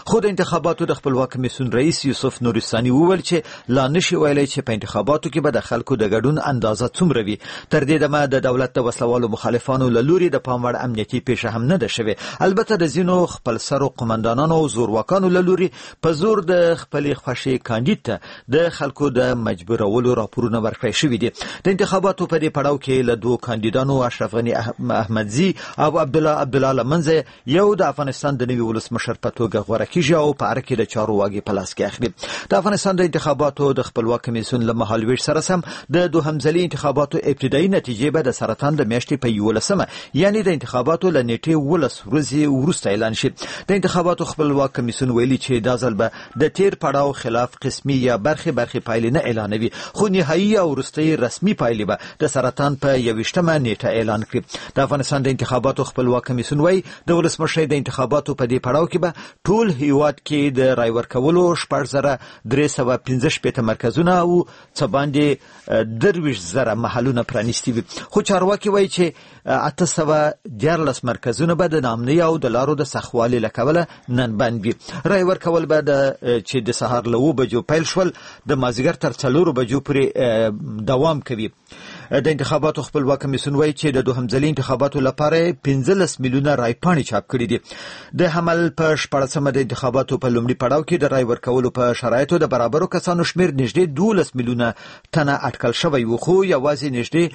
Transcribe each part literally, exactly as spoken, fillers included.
خو د انتخاباتو د خپلواک کمیسیون رئیس یوسف نورستاني وویل چې لا نشي ویلای چې په انتخاباتو کې به د خلکو د ګډون اندازه څومره وي. تر دې دمه د دولت د وسلوالو مخالفانو له لوري د پام وړ امنیتي پیښه هم نه ده شوې. البته د ځینو خپل سرو قومندانانو او زورواکانو له لوري په زور د خپلې خوښې کاندید ته د خلکو د مجبورولو راپورونه ورکړای شوي دي. د انتخاباتو په دې پړاو کې له دوه کاندیدانو اشرف غني احمدزي او عبدالله عبدالله لمنځه یو د افغانستان د نوي ولسمشر په توګه غوره کیږي او په اړه کې د چارو واګې په لاس کې اخلي. د افغانستان د انتخاباتو د خپلواک کمیسیون له مهالویش سره سم د دوهم ځلي انتخاباتو ابتدایي نتیجې به د سرطان د میاشتې په یولسمه یعنی د انتخاباتو له نیټې ولس ورځې وروسته اعلان شي. د انتخاباتو خپلواک کمیسیون ویلي چې دا ځل به د تیر پړاو خلاف قسمي یا برخي برخي پایلې نه اعلانوي، خو نهایي او وروستۍ رسمي پایلې به د سرطان په یویشتمه نیټه اعلان کړي. د افغانستان د انتخاباتو خپلواک کمیسیون وایي د ولسمشر د انتخاباتو په دې پړاو کې به ټول هیواد کې د رای ورکولو شپږ زره درې سوه پنځه شپېته مرکزونه او څه باندې درویشت زره محلونه پرانیستي وي. خو چارواکي وایي چې اته سوه دیارلس مرکزونه به د ناامنۍ او د لارو د سخوالي له کبله نن بند وي. رای ورکول به د چې د سهار له اوه بجو پیل شول د مازدیګر تر څلورو بجو پورې دوام کوي. د انتخاباتو خپلواک کمیسیون وایي چې د دوهم ځلي انتخاباتو لپاره پنځلس میلیونه رای پاڼې چاپ کړي دي. د حمل په شپاړسمه د انتخاباتو په لومړي پړاو کې د رای ورکولو په شرایطو د برابرو کسانو شمیر نږدې دولس میلیونه تنه اټکل شوی و، خو یوازې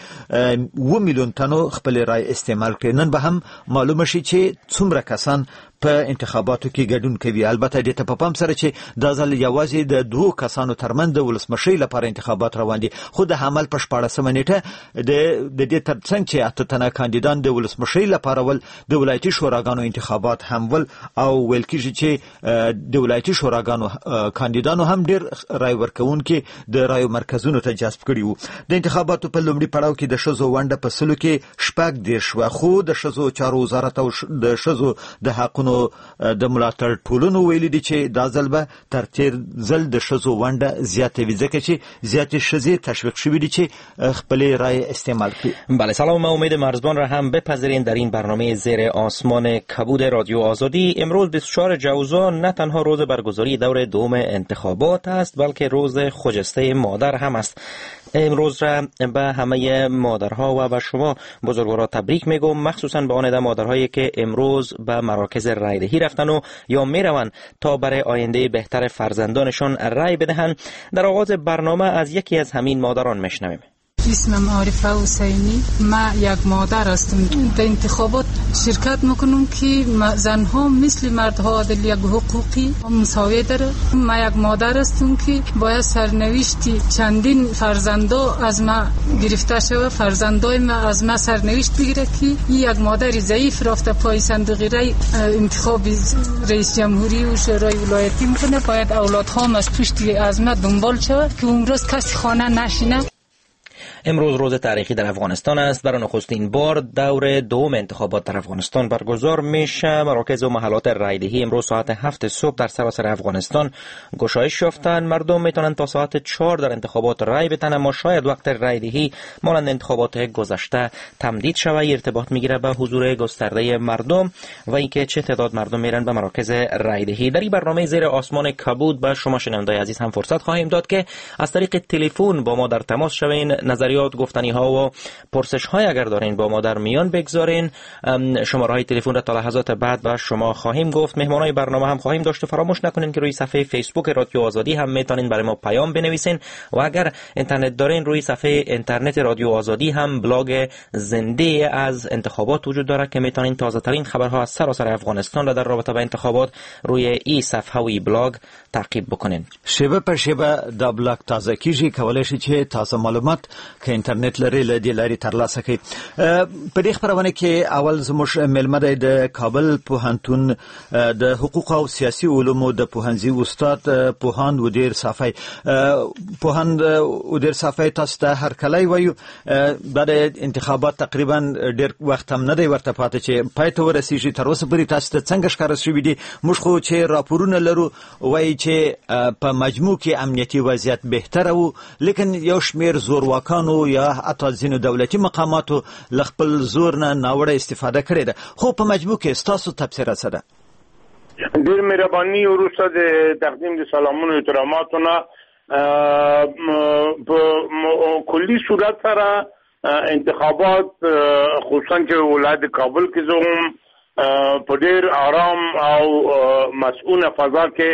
نږدې اوه میلیون تنو خپل رای استعمال کړي. نن به هم معلومه شي چې څومره کسان په انتخاباتو کې ګډون کوي. البته دې ته په پام سره چې دا ځل یوازې د دوه کسانو ترمنځ د ولسمشر لپاره انتخابات روان دي، خو د حمل په شپاړسمه نیټه د د دې ترڅنګ چې اته تنه کاندیدان د ولسمشر لپاره ول د ولایتي شوراګانو انتخابات هم ول او ویل کېږي چې د ولایتي شوراګانو کاندیدانو هم ډیر رای ورکوونکي د رایو مرکزونو ته جذب کړي وو. د انتخاباتو په لومړي پړاو کې د ښځو ونډه په سلو کې شپږ دېرش وه، خو د ښځو چارو وزارت او د ښځو د حقونو د ملاتړ ټولنو ویلي دي چې دا ځل به تر تیر ځل د ښځو ونډه زیاته وي، ځکه چې زیاتې ښځې تشویق شوي دي چې خپلې رای استعمال کړي. بله، سلام، ما امید مرزبان را هم بپذیرین در این برنامه زیر آسمان کبود رادیو آزادی. امروز بیست و چهارم ژوئن نه تنها روز برگزاری دور دوم انتخابات است، بلکه روز خجسته مادر هم است. امروز را به همه مادرها و به شما بزرگوارا تبریک میگم، مخصوصا به آن مادرهایی که امروز به مراکز رایدهی رفتن و یا میروند تا برای آینده بهتر فرزندانشان رای بدهند. در آغاز برنامه از یکی از همین مادران میشنویم. اسمم عارفه حسینی. ما یک مادر هستم. در انتخابات شرکت میکنم که زنها مثل مردها عادل یک حقوقی مساوی داره. ما یک مادر هستم که باید سرنوشتی چندین فرزندا از ما گرفته شده، فرزندای ما از ما سرنوشت بگیره که یک مادر ضعیف رفته پای صندوق رای انتخاب رئیس جمهوری و شورای ولایتی میکنه. باید اولادها از پشت از ما دنبال شود که اون روز کسی خانه نشینه. امروز روز تاریخی در افغانستان است. برای نخستین بار دور دوم انتخابات در افغانستان برگزار میشه. مراکز و محلات رایدهی امروز ساعت هفت صبح در سراسر افغانستان گشایش یافتند. مردم میتونن تا ساعت چهار در انتخابات رای بدن، اما شاید وقت رایدهی مانند انتخابات گذشته تمدید شود. ارتباط میگیره به حضور گسترده مردم و اینکه چه تعداد مردم میرن به مراکز رایدهی. در این برنامه زیر آسمان کبود به شما شنوندگان عزیز هم فرصت خواهیم داد که از طریق تلفن با ما در تماس شوین، نظریات، گفتنی ها و پرسش های اگر دارین با ما در میان بگذارین. شماره های تلفن را تا لحظات بعد با شما خواهیم گفت. مهمانای برنامه هم خواهیم داشت. فراموش نکنین که روی صفحه فیسبوک رادیو آزادی هم میتونین برای ما پیام بنویسین و اگر اینترنت دارین روی صفحه اینترنت رادیو آزادی هم بلاگ زنده از انتخابات وجود داره که میتونین تازه ترین خبرها از سراسر افغانستان را در رابطه با انتخابات روی این صفحه و این بلاگ تعقیب بکنین. شیبه پر شیبه دا بلاگ تازه کیږي، کولای شي چې تاسو معلومات که انټرنیټ لري له دې لارې ترلاسه کړئ. په دې خبرونه کې اول زموږ مېلمه دی د کابل پوهنتون د حقوق او سیاسي علومو د پوهنځي استاد پوهاند ودیر صافی. پوهاند ودیر صافی تاسو ته هرکلی وایو. دا د انتخابات تقریبا ډېر وخت هم نه دی ورته پاتې چې پای ته ورسیږي. تر اوسه پورې تاسو ته څنګه ښکاره شوي دي؟ موږ خو چې راپورونه لرو وایي چې په مجموع کې امنیتي وضعیت بهتره و، لیکن یو شمېر زورواکانو یا حتی ځینو دولتي مقاماتو له خپل زور نه ناوړه استفاده کړې ده. خو په مجموع کې ستاسو تبصره څه ده؟ ډیر مهرباني وروسته د تقدیم د سلامونو احتراماتونه په کلی صورت سره انتخابات خصوصا چې ولایت کابل کې زوم په ډیر آرام او مسؤونه فضا کې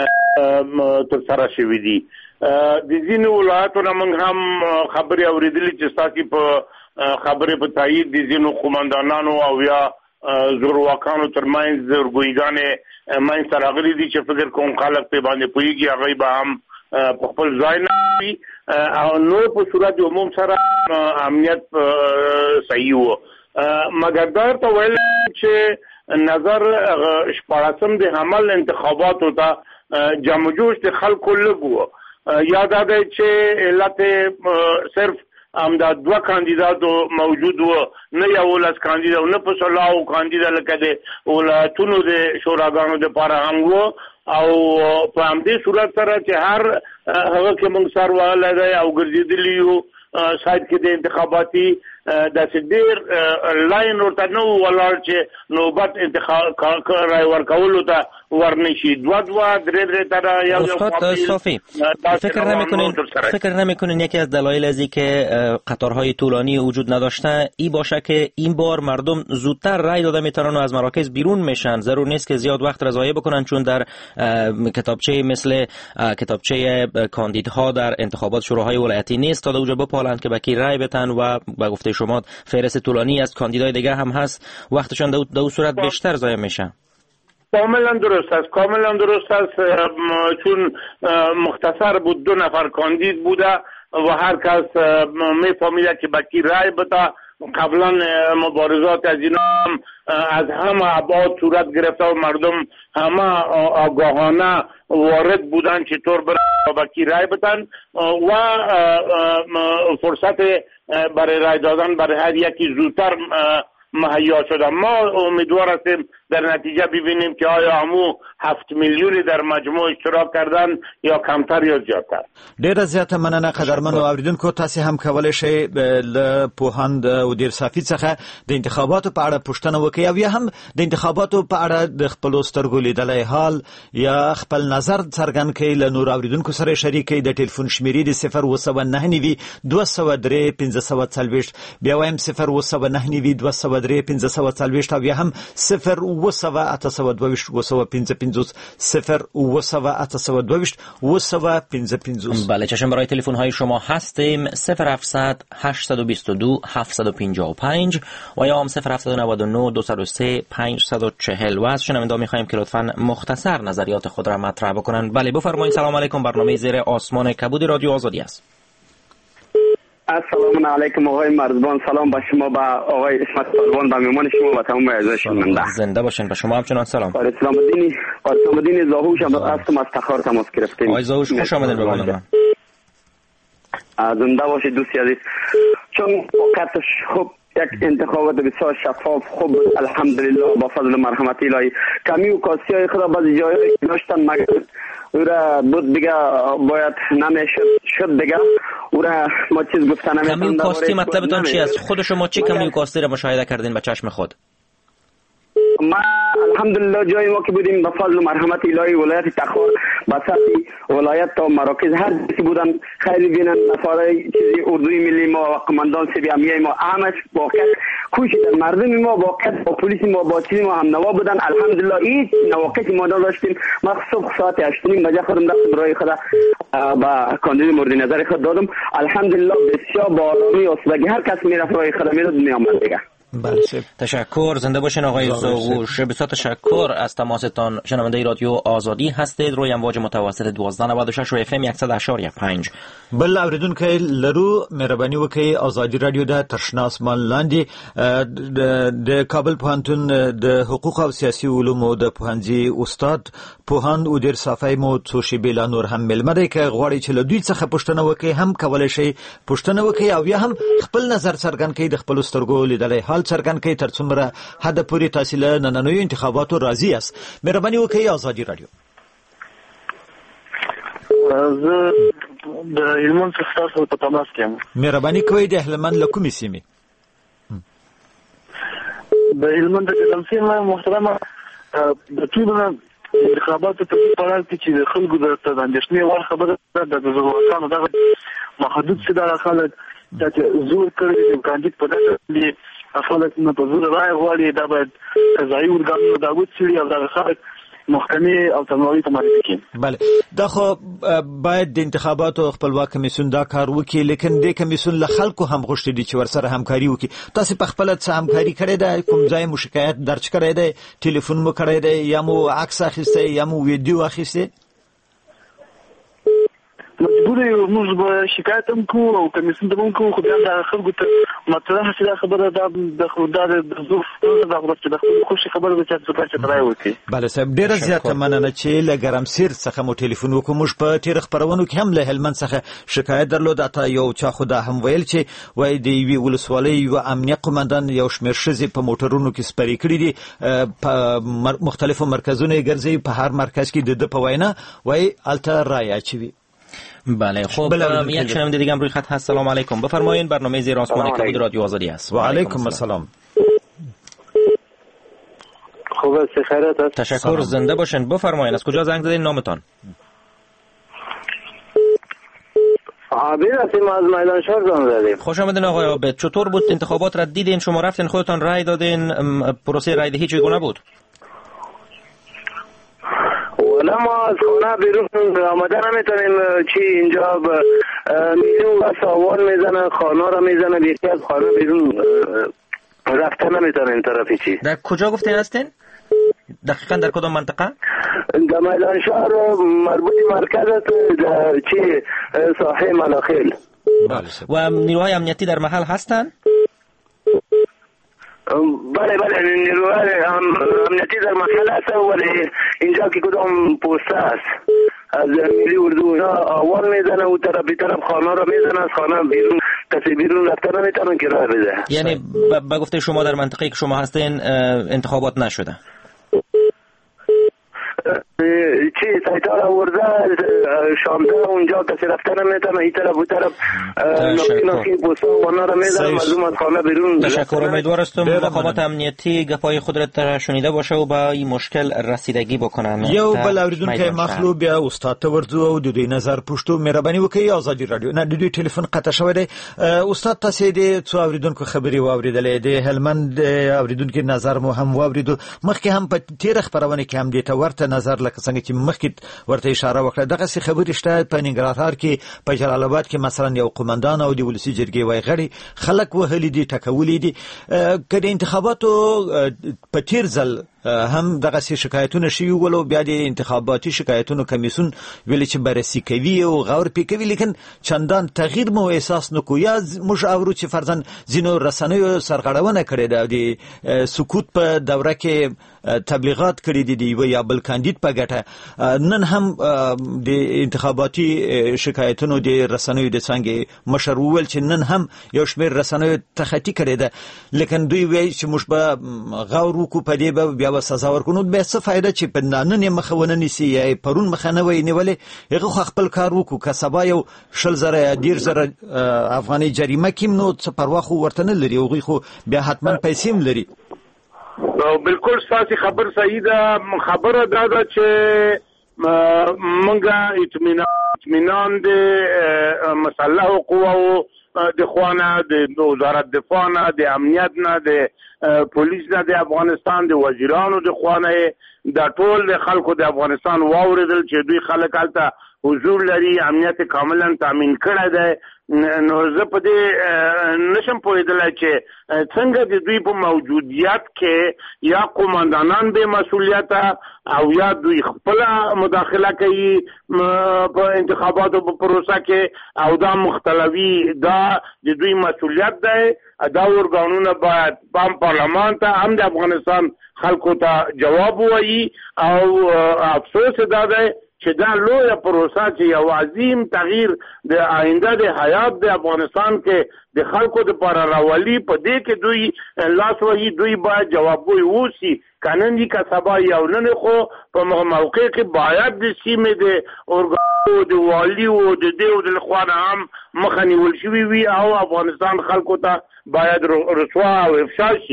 تر سره شوې دي. د ځینو ولایتونو موږ هم خبرې اورېدلې چې تاسو په خبرې په تایید د ځینو قومندانانو او یا زورواکانو ترمنځ زورګویګانې ماین سره غلي دي چې فکر کوم خلک په باندې پويږي هغه به هم په خپل ځای نه وي او نو په صورت عموم سره امنیت صحیح وو. مګر دا ته ویل چې نظر شپږم د حمل انتخاباتو ته جمع جوش د خلکو لګو یاد ده چې علت صرف امدا دوه کاندیداتو موجود وو نه یو لاس کاندیدا نه په سلاو کاندیدا لکه د ولایتونو د شوراګانو د لپاره هم وو او په همدې صورت سره چې هر هغه کې موږ سره ولادای او ګرځېدلی یو سایت کې د انتخاباتي د سدیر لاین ورته نو ولر چې نوبت انتخاب راي ورکولو ته ورنشي دوا دوا درې درې تر یا استاد صافی فکر نمی‌کنین فکر نمی‌کنین یکی از دلایل از اینکه قطارهای طولانی وجود نداشته ای باشه که این بار مردم زودتر رای داده میتونن و از مراکز بیرون میشن؟ ضرور نیست که زیاد وقت را ضایع بکنن چون در کتابچه مثل کتابچه کاندیدها در انتخابات شوراهای ولایتی نیست تا اونجا بپالند که بکی رای بتن و به گفته شما فهرست طولانی از کاندیدای دیگه هم هست وقتشان در دو صورت بیشتر ضایع میشه. کاملا درست است کاملا درست است چون مختصر بود دو نفر کاندید بوده و هر کس میفهمیده که بکی رای بده. قبلا مبارزات از اینا هم از همه ابعاد صورت گرفته و مردم همه آگاهانه وارد بودن چطور برای بکی رای بدن و فرصت برای رای دادن برای هر یکی زودتر مهیا شده. ما امیدوار هستیم در نتیجه ببینیم که آیا همو هفت میلیونی در مجموع اشتراک کردن یا کمتر یا زیادتر. ډیره زیاته مننه قدرمنو اوریدونکو. تاسو هم کولای شئ له پوهاند او ډیر صافي څخه د انتخاباتو په اړه پوښتنه وکړئ او یا هم د انتخاباتو په اړه د خپل سترګو لیدلای حال یا خپل نظر څرګند کړئ. له نور اوریدونکو سره شریک کړئ. د ټلیفون شمیرې د صفر اوه سوه نهه نوي دوه سوه درې پنځه سوه څلوېښت بیا وایم صفر اوه سوه نهه نوي دوه سوه درې پنځه سوه څلوېښت او یا هم صفر اوه سوه اته سوه دوه ویشت اوه سوه پنځه پنځوس صفر اوه سوه اته سوه دوه ویشت اوه سوه پنځه پنځوس. بله چشم برای تلفن های شما هستیم صفر هفتصد هشتصد و بیست و دو هفتصد و پنجاه و پنج و یا هم صفر هفتصد و نود و نه دویست و سه پانصد و چهل و از شنونده می‌خوایم که لطفاً مختصر نظریات خود را مطرح بکنن. بله بفرمایید. سلام علیکم. برنامه زیر آسمان کبود رادیو آزادی است. السلام علیکم آقای مرزبان. سلام با شما با آقای اسمت سالبان با میمان شما و تمام اعضای شنونده. زنده باشین. با شما همچنان سلام. اسلام الدین اسلام الدین زاهوش هم هستم از تخار تماس گرفتیم. آقای زاهوش خوش آمدید به برنامه. زنده باشید دوستی عزیز. چون وقتش خوب یک انتخابات بسیار شفاف خوب الحمدلله با فضل و مرحمت الهی کمی و کاسی های خدا بعضی جایی داشتن مگر او را بود دیگه باید نمیشد شد دیگه او را ما چیز گفتن نمیتون. کمی و کاستی مطلبتان چی است؟ خود شما چی کمی و کاستی را مشاهده کردین به چشم خود؟ ما الحمدلله جای ما که بودیم به فضل و مرحمت الهی ولایت تخار بساطی ولایت تا مراکز هر چیزی بودن خیلی بینن نفرای چیزی اردوی ملی ما و قماندان سیبی امیه ما همش واقعا کوشیدن مردم ما واقعا با پلیس ما با چیزی ما هم نوا بودن. الحمدلله این نواقصی ما داشتیم. ما صبح ساعت هشت و نیم بجه خودم رفتم برای خدا با کاندید مورد نظر خود دادم. الحمدلله بسیار با آرامی آسودگی هر کس میرفت برای خدا میداد میآمد دیگه. بله تشکر. زنده باشین آقای زاهوش. بسیار تشکر از تماستان. شنونده رادیو آزادی هستید روی امواج متوسط دوازده نود و شش و اف ام صد و اشاریه پنج. بل اوریدونکو لرو مهرباني وکړئ. آزادی رادیو د ترشناس مان لاندې د کابل پوهنتون د حقوق او سیاسي علومو د پوهنځي استاد پوهاند او ډیر صافی مو څو شی بلا نور هم ملمدای که غواړي چې له دوی څخه پوښتنه وکړي هم کولای شي پوښتنه وکړي او یا هم خپل نظر څرګند کړي د خپل سترګو لیدلای حال څرګند کړي تر څومره حد پورې تاسو له نننوي انتخاباتو راضي یاست. مهرباني وکړئ. آزادی رادیو. زه د هلمند څخه تاسو په تماس کې یم. مهرباني کوئ د هلمند له کومې سیمې؟ د هلمند د کلم سیمه محترمه د ټولو انتخاباتو په پړاو کې چې د خلکو د اندېښنې وړ خبره ده د زورواکانو دغه محدود څه خلک چې زور کړی کاندید په دغه خلک نه په زور رای غواړي دا باید قضایي ارګانونه دا وڅېړي او دغه خلک محکمې او تنظیمي ته معرفي کړي. بله دا خو باید د انتخاباتو خپلواک کمیسیون دا کار وکړي، لیکن د کمیسیون له خلکو هم غوښتي دي چې ورسره همکاري وکړي. تاسو په خپل څه همکاري کړې ده؟ کوم ځای مو شکایت درج کړی دی؟ ټلیفون مو کړی دی یا مو عکس اخیستی یا مو ویډیو اخیستی؟ مجبور یو موږ به شکایت هم کوو او کمیسیون ته هم کوو، خو بیا د خلکو ته مطرحه شي دا خبره دا د خدا د زور دا چې د خپل خوشي خبره ده چې څه چې ترای وکړي. بله صاحب ډېره زیاته مننه چې له ګرمسیر څخه مو ټلیفون وکړو. موږ په تېر خپرونو کې هم له هلمند څخه شکایت درلود. اته یو چا خو دا هم ویل چې وایي د یوې ولسوالۍ یوه امنیه قمندان یو شمېر ښځې په موټرونو کې سپرې کړي دي، په مختلفو مرکزونو یې ګرځوي، په هر مرکز کې د ده په وینا وایي هلته رای اچوي. بله خب یک شنونده دیگه هم روی خط هست. سلام علیکم، بفرمایید. برنامه زیر آسمان کبود رادیو آزادی است. و علیکم السلام. خوب است، خیرات است. تشکر، زنده باشین. بفرمایید از کجا زنگ زدین؟ نامتان؟ عابد هستیم از میدان شهر زنگ زدیم. خوش آمدین آقای عابد. چطور بود انتخابات را دیدین؟ شما رفتین خودتان رای دادین؟ پروسه رای دهی چگونه بود؟ ولی ما از خانه بیرون آمده نمیتونیم، چی اینجا میلیون و ساوان میزنه، خانه را میزنه، بیشتر از خانه بیرون رفته نمیتونه این طرفی. چی در کجا گفتین هستین؟ دقیقا در کدام منطقه؟ در میدان شهر مربوط مرکز است، در چی ساحه ملاخیل. و نیروهای امنیتی در محل هستن؟ بله بله نیروهای امنیتی در محل هست، ولی اینجا که کدام پوسته است از ملی اردو اینا آوان میزنه و طرف بی طرف خانه را میزنه، از خانه بیرون کسی بیرون رفته نمیتونه که راه بده. یعنی با گفته شما در منطقه که شما هستین انتخابات نشده؟ چی سایتار آورده شامده اونجا کسی رفته نمیتونه، این طرف و طرف ناکی ناکی پوسته و آنها را میزنه، مردم از خانه بیرون. تشکر، امیدوار هستم مقامات امنیتی گپای خود را شنیده باشه و با این مشکل رسیدگی بکنن. یو بل اوریدونکو مخلو بیا استاد ته ورځو او د دوی نظر پښتو مهرباني وکړئ. آزادي رادیو نه د دوی ټلیفون قطع شوی دی. استاد تاسو دې څو اوریدونکو خبري واوریدلې د هلمند اوریدونکو نظر مو هم واوریدو. مخکې هم په تیر خبرونه کې هم دې ته ورته نظر لکه څنګه چې مخکې ورته اشاره وکړه. دغه څه خبرې شته په ننګرهار کې، په جلال آباد کې مثلا یو قومندان او د ولسی جرګې وای غړي خلک وهلي دي، ټکولي دي. کله انتخاباتو په تیر ځل هم دغه څه شکایتونه شوي ولو بیا د انتخاباتي شکایتونو کمیسیون ویل چې بررسي کوي او غور پې کوي، لیکن چندان تغییر مو احساس نکو. یا موږ اورو چې فرضاً ځینو رسنیو سرغړونه کړې ده، د سکوت په دوره کې تبلیغات کړي دي دی یا بل کاندید په ګټه. نن هم د انتخاباتي شکایتونو د رسنیو د څنګه مشر وویل چې نن هم یو شمېر رسنیو تخطي کړي ده، لیکن دوی وایي چې موږ به غور وکړو په دې به بیا به سزا ورکړو. بیا څه فایده چې په نن یې مخه ونه نیسي یا پرون مخه نه وای نیولې، هغه خو خپل کار وکړو. که سبا یو شل زره یا ډېر زره افغاني جریمه کیم نو څه پروا خو ورته نه لري، هغوی خو بیا حتما پیسې هم لري. بالکل ستاسو خبر صحیح ده. خبره دا ده چې منګه اطمینان د مسلحو قواو د خوانه د وزارت دفاع نه، د امنیت نه، د پولیس نه، د افغانستان د وزیرانو د خوانه د ټول د خلکو د افغانستان واوریدل چې دوی خلک هلته حضور لري، امنیت کاملا تامین کړی دی. نو زه په دې نشم پوهېدلی چې څنګه د دوی په موجودیت کې یا قومندانان بې مسؤلیته او یا دوی خپله مداخله کوي په انتخاباتو په پروسه کې او دا مختلوي، دا د دوی مسؤلیت دی. دا ارګانونه باید هم پارلمان ته هم د افغانستان خلکو ته جواب ووایي او افسوس دا دی چې دا لویه پروسه چې یو عظیم تغییر د آینده د حیات د افغانستان کې د خلکو دپاره راولي، په دې کې دوی لاس وهي. دوی باید جوابګوی اوسي، که نن دي که سبا یو نن خو په موقع کې باید د سیمې د ارګانو د والیو د دې د لخوا نه هم مخه نیول شوي وي او افغانستان خلکو ته باید رسوا او افشا شي.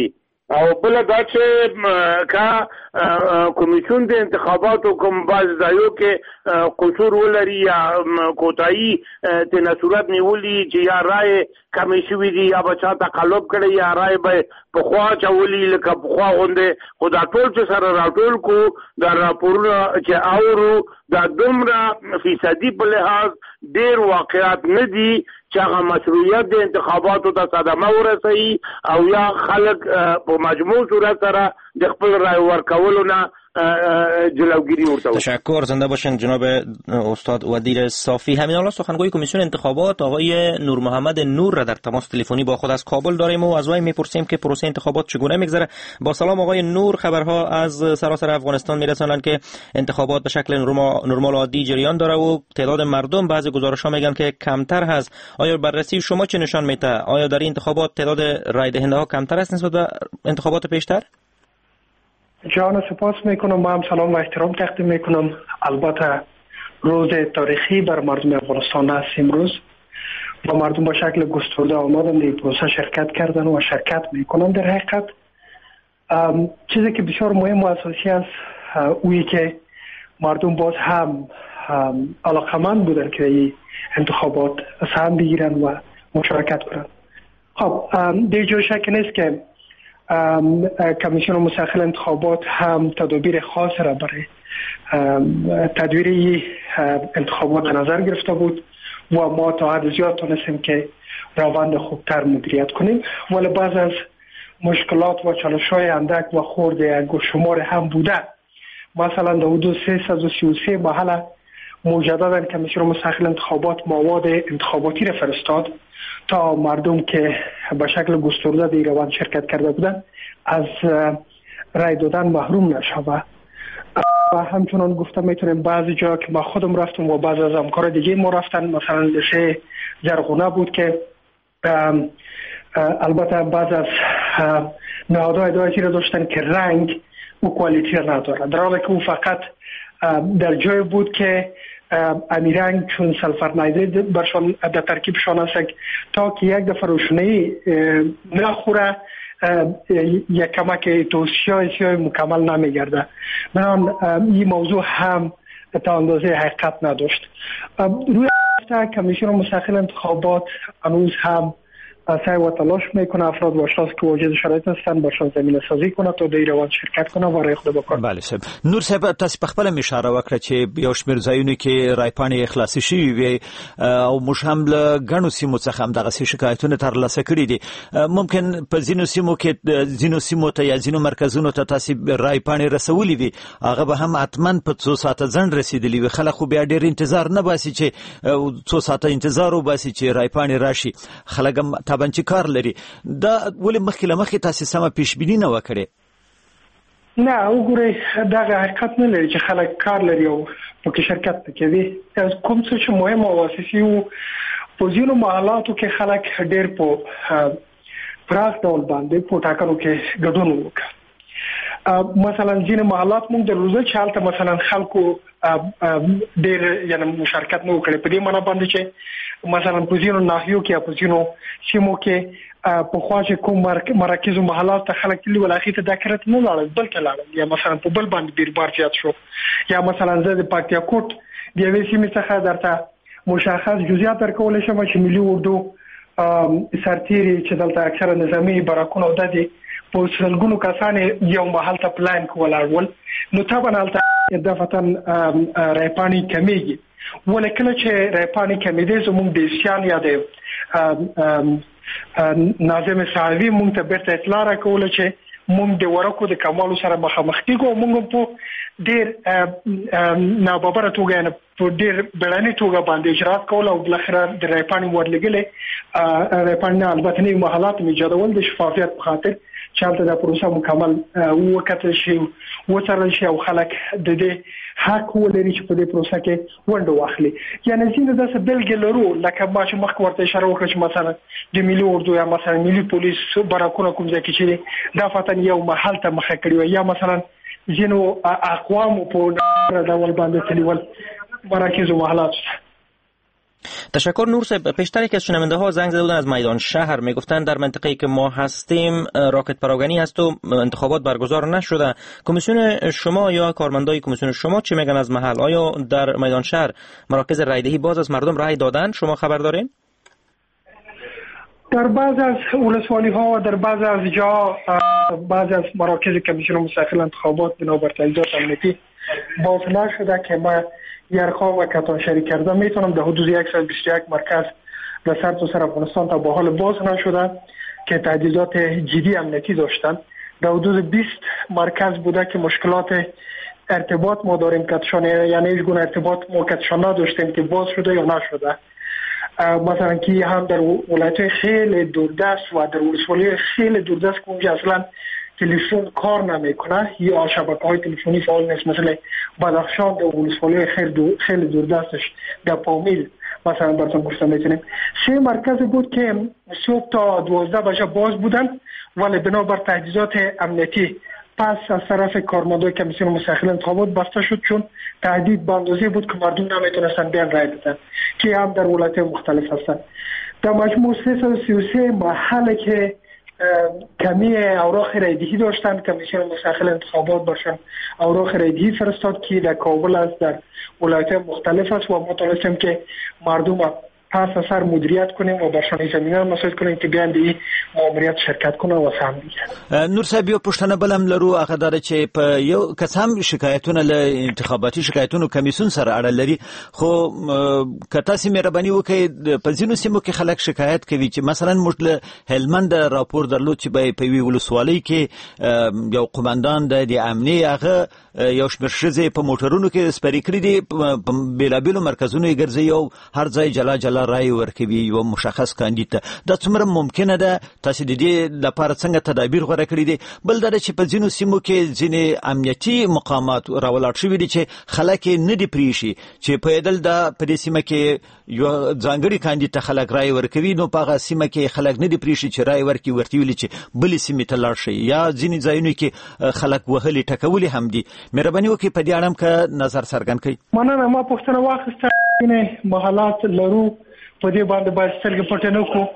او بل دا چې کا کمیسیون د انتخاباتو کوم باز ځایو کې قصور ولري یا کوتاهي د صورت نیولې چې یا رائے کمی شوی دی یا بچا تقلب کړي یا رائے به په خوا چولې لکه په خوا غونډه خدا ټول چې سره راټول کو دا راپورونه چې اورو دا دومره فیصدي په لحاظ ډیر واقعات نه دي چې هغه مشروعیت د انتخاباتو ته صدمه ورسوي او یا خلک په مجموع صورت سره د خپل رای ورکولو نه جلوگیری ورته. تشکر، زنده باشین جناب استاد ودیر صافی. همین حالا سخنگوی کمیسیون انتخابات آقای نور محمد نور را در تماس تلفنی با خود از کابل داریم و از وی میپرسیم که پروسه انتخابات چگونه میگذره. با سلام آقای نور، خبرها از سراسر افغانستان میرسانند که انتخابات به شکل نرمال و عادی جریان داره و تعداد مردم بعضی گزارش‌ها میگن که کمتر هست. آیا بررسی شما چه نشان میده؟ آیا در این انتخابات تعداد رای دهنده ها کمتر است نسبت به انتخابات پیشتر؟ جان سپاس میکنم. ما هم سلام و احترام تقدیم میکنم. البته روز تاریخی بر مردم افغانستان است امروز و مردم با شکل گسترده آمدن در پروسه شرکت کردن و شرکت میکنن. در حقیقت چیزی که بسیار مهم و اساسی است اویی که مردم باز هم علاقمند بودن که این انتخابات سهم بگیرن و مشارکت کنن. خب در جای شک نیست که کمیسیون مستقل انتخابات هم تدابیر خاص را برای تدویر انتخابات نظر گرفته بود و ما تا حد زیاد تونستیم که روند خوبتر مدیریت کنیم، ولی بعض از مشکلات و چالش‌های اندک و خرد گوشمار هم بوده. مثلا در حدود سیصد و سی و سه محل مجددا کمیسیون مستقل انتخابات مواد انتخاباتی را فرستاد تا مردم که به شکل گسترده در روند شرکت کرده بودند از رای دادن محروم نشوند. و همچنان گفتم میتونیم بعضی جا که ما خودم رفتم و بعضی از همکار دیگه ما رفتن، مثلا لسه زرغونه بود که البته بعض از نهادهای ادعایی را داشتن که رنگ و کوالیتی را نداره، در حالی که او فقط در جای بود که امیرنگ چون سلفر نایتریت برشان در ترکیبشان است تا که یک دفعه روشنایی نخوره یک کمک توصیه سیاه مکمل نمیگرده. من این موضوع هم تا اندازه حقیقت نداشت. روی کمیسیون مستقل انتخابات هنوز هم سعی و تلاش میکنه افراد و اشخاص که واجد شرایط هستند باشان زمینه سازی کنه تا در روند شرکت کنه و رای خود بکنه. بله صاحب. نور صاحب تاسو په خپل اشاره وکړه چې یو شمېر ځایونه کې رایپاڼې اخلاصي شوي وي او موږ هم له ګڼو سیمو څخه هم دغسې شکایتونه ترلاسه کړي دي. ممکن په ځینو سیمو کې ځینو سیمو ته یا ځینو مرکزونو ته تاسو رایپاڼې رسولې وي، هغه به هم حتما په څو ساعته ځنډ رسیدلی وي. خلک خو بیا ډېر انتظار نه باسي چې څو ساعته انتظار وباسي چې رایپاڼې راشي. خلک هم طبعا چې کار لري. دا ولې مخکې له مخکې تاسو سمه پیشبیني نه وکړئ؟ نه وګورئ دغه حقیقت نه لري چې خلک کار لري او پکې شرکت کوي. کوم څه چې مهم او اساسي وو په ځینو محلاتو کې خلک ډېر په پراخ ډول باندې په ټاکنو کې ګډون وکړ. مثلا ځینې محلات مونږ د روزه چې هلته مثلا خلکو ډېر یعنی مشارکت نه وکړي په دې معنا باندې چې مثلا په ځینو ناحیو کې په ځینو سیمو کې په خوا چې کوم مراکز او محلات ته خلک تللي ول هغې ته دا کرت نه لاړل بلکې لاړل یا مثلا په بل باندې بیربار زیات شو. یا مثلا زه د پکتیا کوټ د یوې سیمې څخه درته مشخص جزئیات درکولی شم چې ملي اردو سرتیري چې دلته اکثره نظامي براکونه او د په سلګونو کسان یو محل ته پلان کولاړول، نو طبعا هلته دفعتاً رایپاڼې کمیږي. ولکه چې رایپاڼې کمیدې زموږ د اسیان یا د ناظم صحوي مونږ ته بیرته اطلاع راکوله چې مونږ د ورکو د کمالو سره مخامخ کیږو. مونږ په ډېر ناببره توګه یعنې په ډېر بیړنۍ توګه باندې اجرات کول او بالاخره د رایپاڼې ورلګلې رایپاڼې البته نوي محلات مې ایجادول د شفافیت په خاطر چې هلته دا پروسه مکمل وکتل شي وڅارل شي او خلک د دې حق ولري چې په دې پروسه کې ونډه واخلي. یعنې ځینې داسې بېلګې لرو لکه ما چې مخکې ورته اشاره وکړه چې مثلا د ملي اردو یا مثلا ملي پولیس براکونه کوم ځای کې چې دي دا فتن یو محل ته مخه کړي وي یا مثلا ځینو اقوامو په ډول باندې تللي ول مراکز او محلاتو ته. تشکر نور صاحب. پیشتر یک از شنونده ها زنگ زده بودن از میدان شهر، میگفتن در منطقه‌ای که ما هستیم راکت پراگنی هست و انتخابات برگزار نشده. کمیسیون شما یا کارمندای کمیسیون شما چی میگن از محل؟ آیا در میدان شهر مراکز رایدهی باز از مردم رای دادن؟ شما خبر دارین؟ در بعض از ولسوالی ها و در بعض از جا بعض از مراکز کمیسیون مستقل انتخابات بنابر تجهیزات امنیتی باز نشده که ما یرخا و کتان شریک کرده. میتونم در حدود صد و بیست و یک مرکز در سر تا سر افغانستان تا به حال باز نشده که تجهیزات جدی امنیتی داشتن. در حدود بیست مرکز بوده که مشکلات ارتباط ما داریم کتشان، یعنی هیچ گونه ارتباط ما کتشان نداشتیم که باز شده یا نشده. مثلا که هم در ولایت خیلی دوردست و در ولسوالی خیلی دوردست که اونجا اصلا تلفن کار نمیکنه یا شبکه‌های تلفنی فعال نیست، مثل بدخشان در ولسوالی خیلی دو خیلی دوردستش در پامیل مثلا براتون گفتم میتونیم. سه مرکز بود که صبح تا دوازده بجه باز بودن ولی بنابر تجهیزات امنیتی پس از طرف کارمندای کمیسیون مستقل انتخابات بسته شد، چون تهدید به اندازه بود که مردم نمیتونستن بیان رای بدن که هم در ولایت مختلف هستن. در مجموع سیصد و سی و سه محله که کمی اوراق رایدهی داشتن، کمیسیون مستقل انتخابات برشان اوراق رایدهی فرستاد که در کابل است، در ولایت مختلف است و ما تونستیم که مردم پس از سر مدیریت کنیم و برشان زمینه مساعد کنیم که بیان دی ماموریت شرکت کنه و سهم بگیرن. نور صاحب یو پښتنه بلم لرو هغه دره چې په یو قسم شکایتونه له انتخاباتي شکایتونو کمیسیون سره اړه لري، خو کته سي مهرباني وکړي په ځینو سیمو کې خلک شکایت کوي چې مثلا موږ له هلمند راپور درلود چې په وی ولسوالۍ کې یو قومندان د امنیت هغه یو شمېر ښځې په موټرونو کې سپری کړې دي، په بیلابیلو مرکزونو یې ګرځي او هر ځای جلا جلا رای ورکوي یو مشخص کاندید ته. دا څومره ممکنه ده؟ تاسو د دې لپاره څنګه تدابیر غوړه کړی دي؟ بل دا چې په ځینو سیمو کې ځینې امنیتي مقامات راولاړ شوي دي چې خلک نه دي پریشي چې په یدل دا په دې سیمه کې یو ځانګړي کاندید ته خلک رای ورکوي، نو په هغه سیمه کې خلک نه دي پریشي چې رای ورکړي، ورته ویلي چې بلې سیمې ته لاړ شي، یا ځینې ځایونو کې خلک وهلي ټکولي هم دي. مهرباني وکړئ په دې اړه هم که نظر څرګند کړئ. مننه. ما پوښتنه واخیسته چې محلات لرو په دې باندې باید سترګې پټې نه کړو،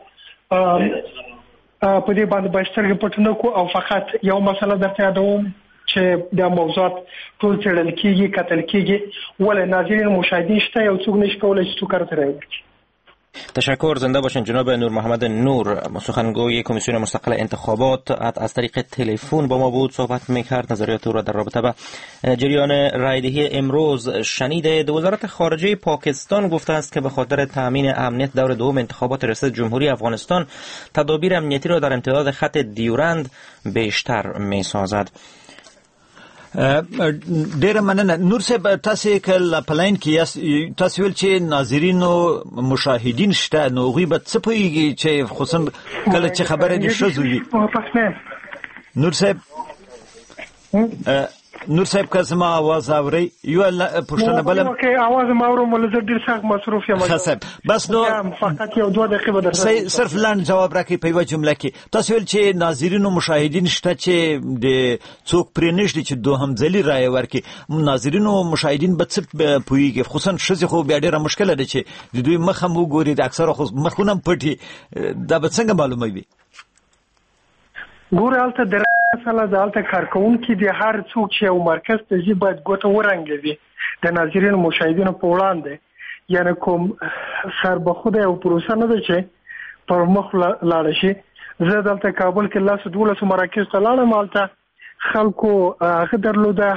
په دې باندې باید سترګې پټې نه کړو او فقط یو مسله درته یادوم چې د موضوعات ټول څېړل کېږي، کتل کېږي، ولې ناظرین مشاهدین شته، یو څوک نشي کولی چې څوک راته رای ورکړي. تشکر. زنده باشین. جناب نور محمد نور، سخنگوی کمیسیون مستقل انتخابات، از طریق تلفن با ما بود، صحبت میکرد، نظریات او را در رابطه با جریان رایدهی امروز شنید. وزارت خارجه پاکستان گفته است که به خاطر تامین امنیت دور دوم انتخابات ریاست جمهوری افغانستان تدابیر امنیتی را در امتداد خط دیورند بیشتر میسازد. ډیره مننه. نور صاحب، تاسو کله پلاین کې تاسو ویل چې ناظرینو مشاهدین شته، نو غوی به څه پوهیږي چې خصوصا کله چې خبره دي شزو وي؟ نور صاحب نور صاحب که زما आवाज اوري یو پښتنه بلم. اوکې आवाज ما اورم، ولې ډیر سخت مصروف یم. خاصه بس نو فقط یو دوه دقیقې به درته صرف لاند جواب راکړئ په یو جمله کې. تاسو ویل چې ناظرینو مشاهدین شته چې د څوک پرې نشي چې دوهم ځلی رای ورکړي. ناظرینو مشاهدین به څه پوهیږي؟ خصوصا ښځې خو بیا ډیره مشکله ده چې د دوی مخ هم وګوري، د اکثره خو مخونه پټي، دا به څنګه معلومه وي؟ ګوره هلته د مثلا د هلته کارکوونکي د هر څوک چې یو مرکز ته ځي باید ګوته ورنګوي د ناظرینو مشاهدینو په وړاندې، یعنی کوم سربخوده یو پروسه نه ده چې پر مخ لاړه شي. زه دلته کابل کې لاسو دولسو مراکز ته لاړم، هلته خلکو هغه درلوده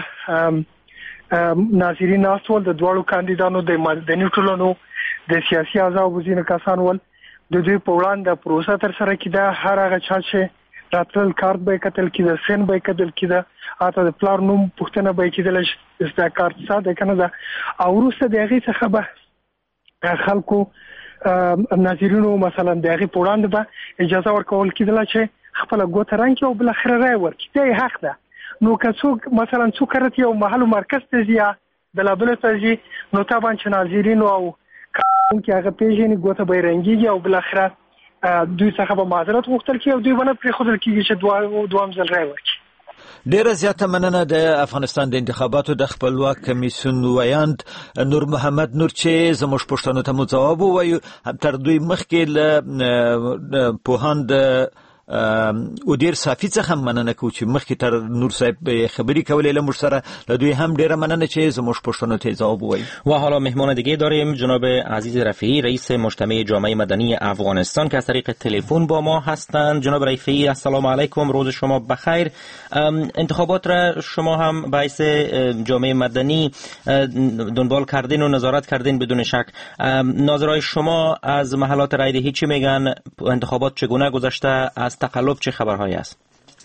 ناظرین ناست ول، د دواړو کاندیدانو د مدني ټولنو د سیاسي احزابو ځینې کسان ول، د دوی په وړاندې پروسه ترسره کېده. هر هغه چا چې راتل کارت به کتل کېده، سن به کتل کېده، اته د پلار نوم پوښتنه به کېدله چې دا کارت ساده کنه ده، او وروسته د هغې څخه به خلکو ناظرینو مثلا د هغې په وړاندې به اجازه ورکول کېدله چې خپله ګوته رنګ کړي او بالاخره رای ورکړي. دا یې حق ده. نو که څوک مثلا څوک رات یو محل مرکز ته ځي یا بلابلو ته ځي، نو طبعا چې ناظرینو او کارکوونکي هغه پېژني، ګوته به یې رنګېږي او بالاخره دوی څخه به معذرت غوښتل کېږي او دوی به نه پرېښودل کېږي چې دوهم ځل رای ورکړي. ډیره زیاته مننه د افغانستان د انتخاباتو د خپلواک کمیسیون ویاند نور محمد نور چې زموږ پوښتنو ته مو ځواب ووایو. تر دوی مخکې له پوهاند او ډیر صافي څخه مننه کوم چې مخکې تر نور صاحب خبري کولې له موږ سره. له دوی هم ډیره مننه چې زموږ پوښتنو ته ځواب ووایي. و حالا مهمان دیگه داریم، جناب عزیز رفیعی، رئیس مجتمع جامعه مدنی افغانستان که از طریق تلفن با ما هستند. جناب رفیعی السلام علیکم، روز شما بخیر. انتخابات را شما هم باعث جامعه مدنی دنبال کردین و نظارت کردین بدون شک. ناظرای شما از محلات رایدهی چی میگن؟ انتخابات چگونه گذشته؟ از تقلب چه خبرهایی است؟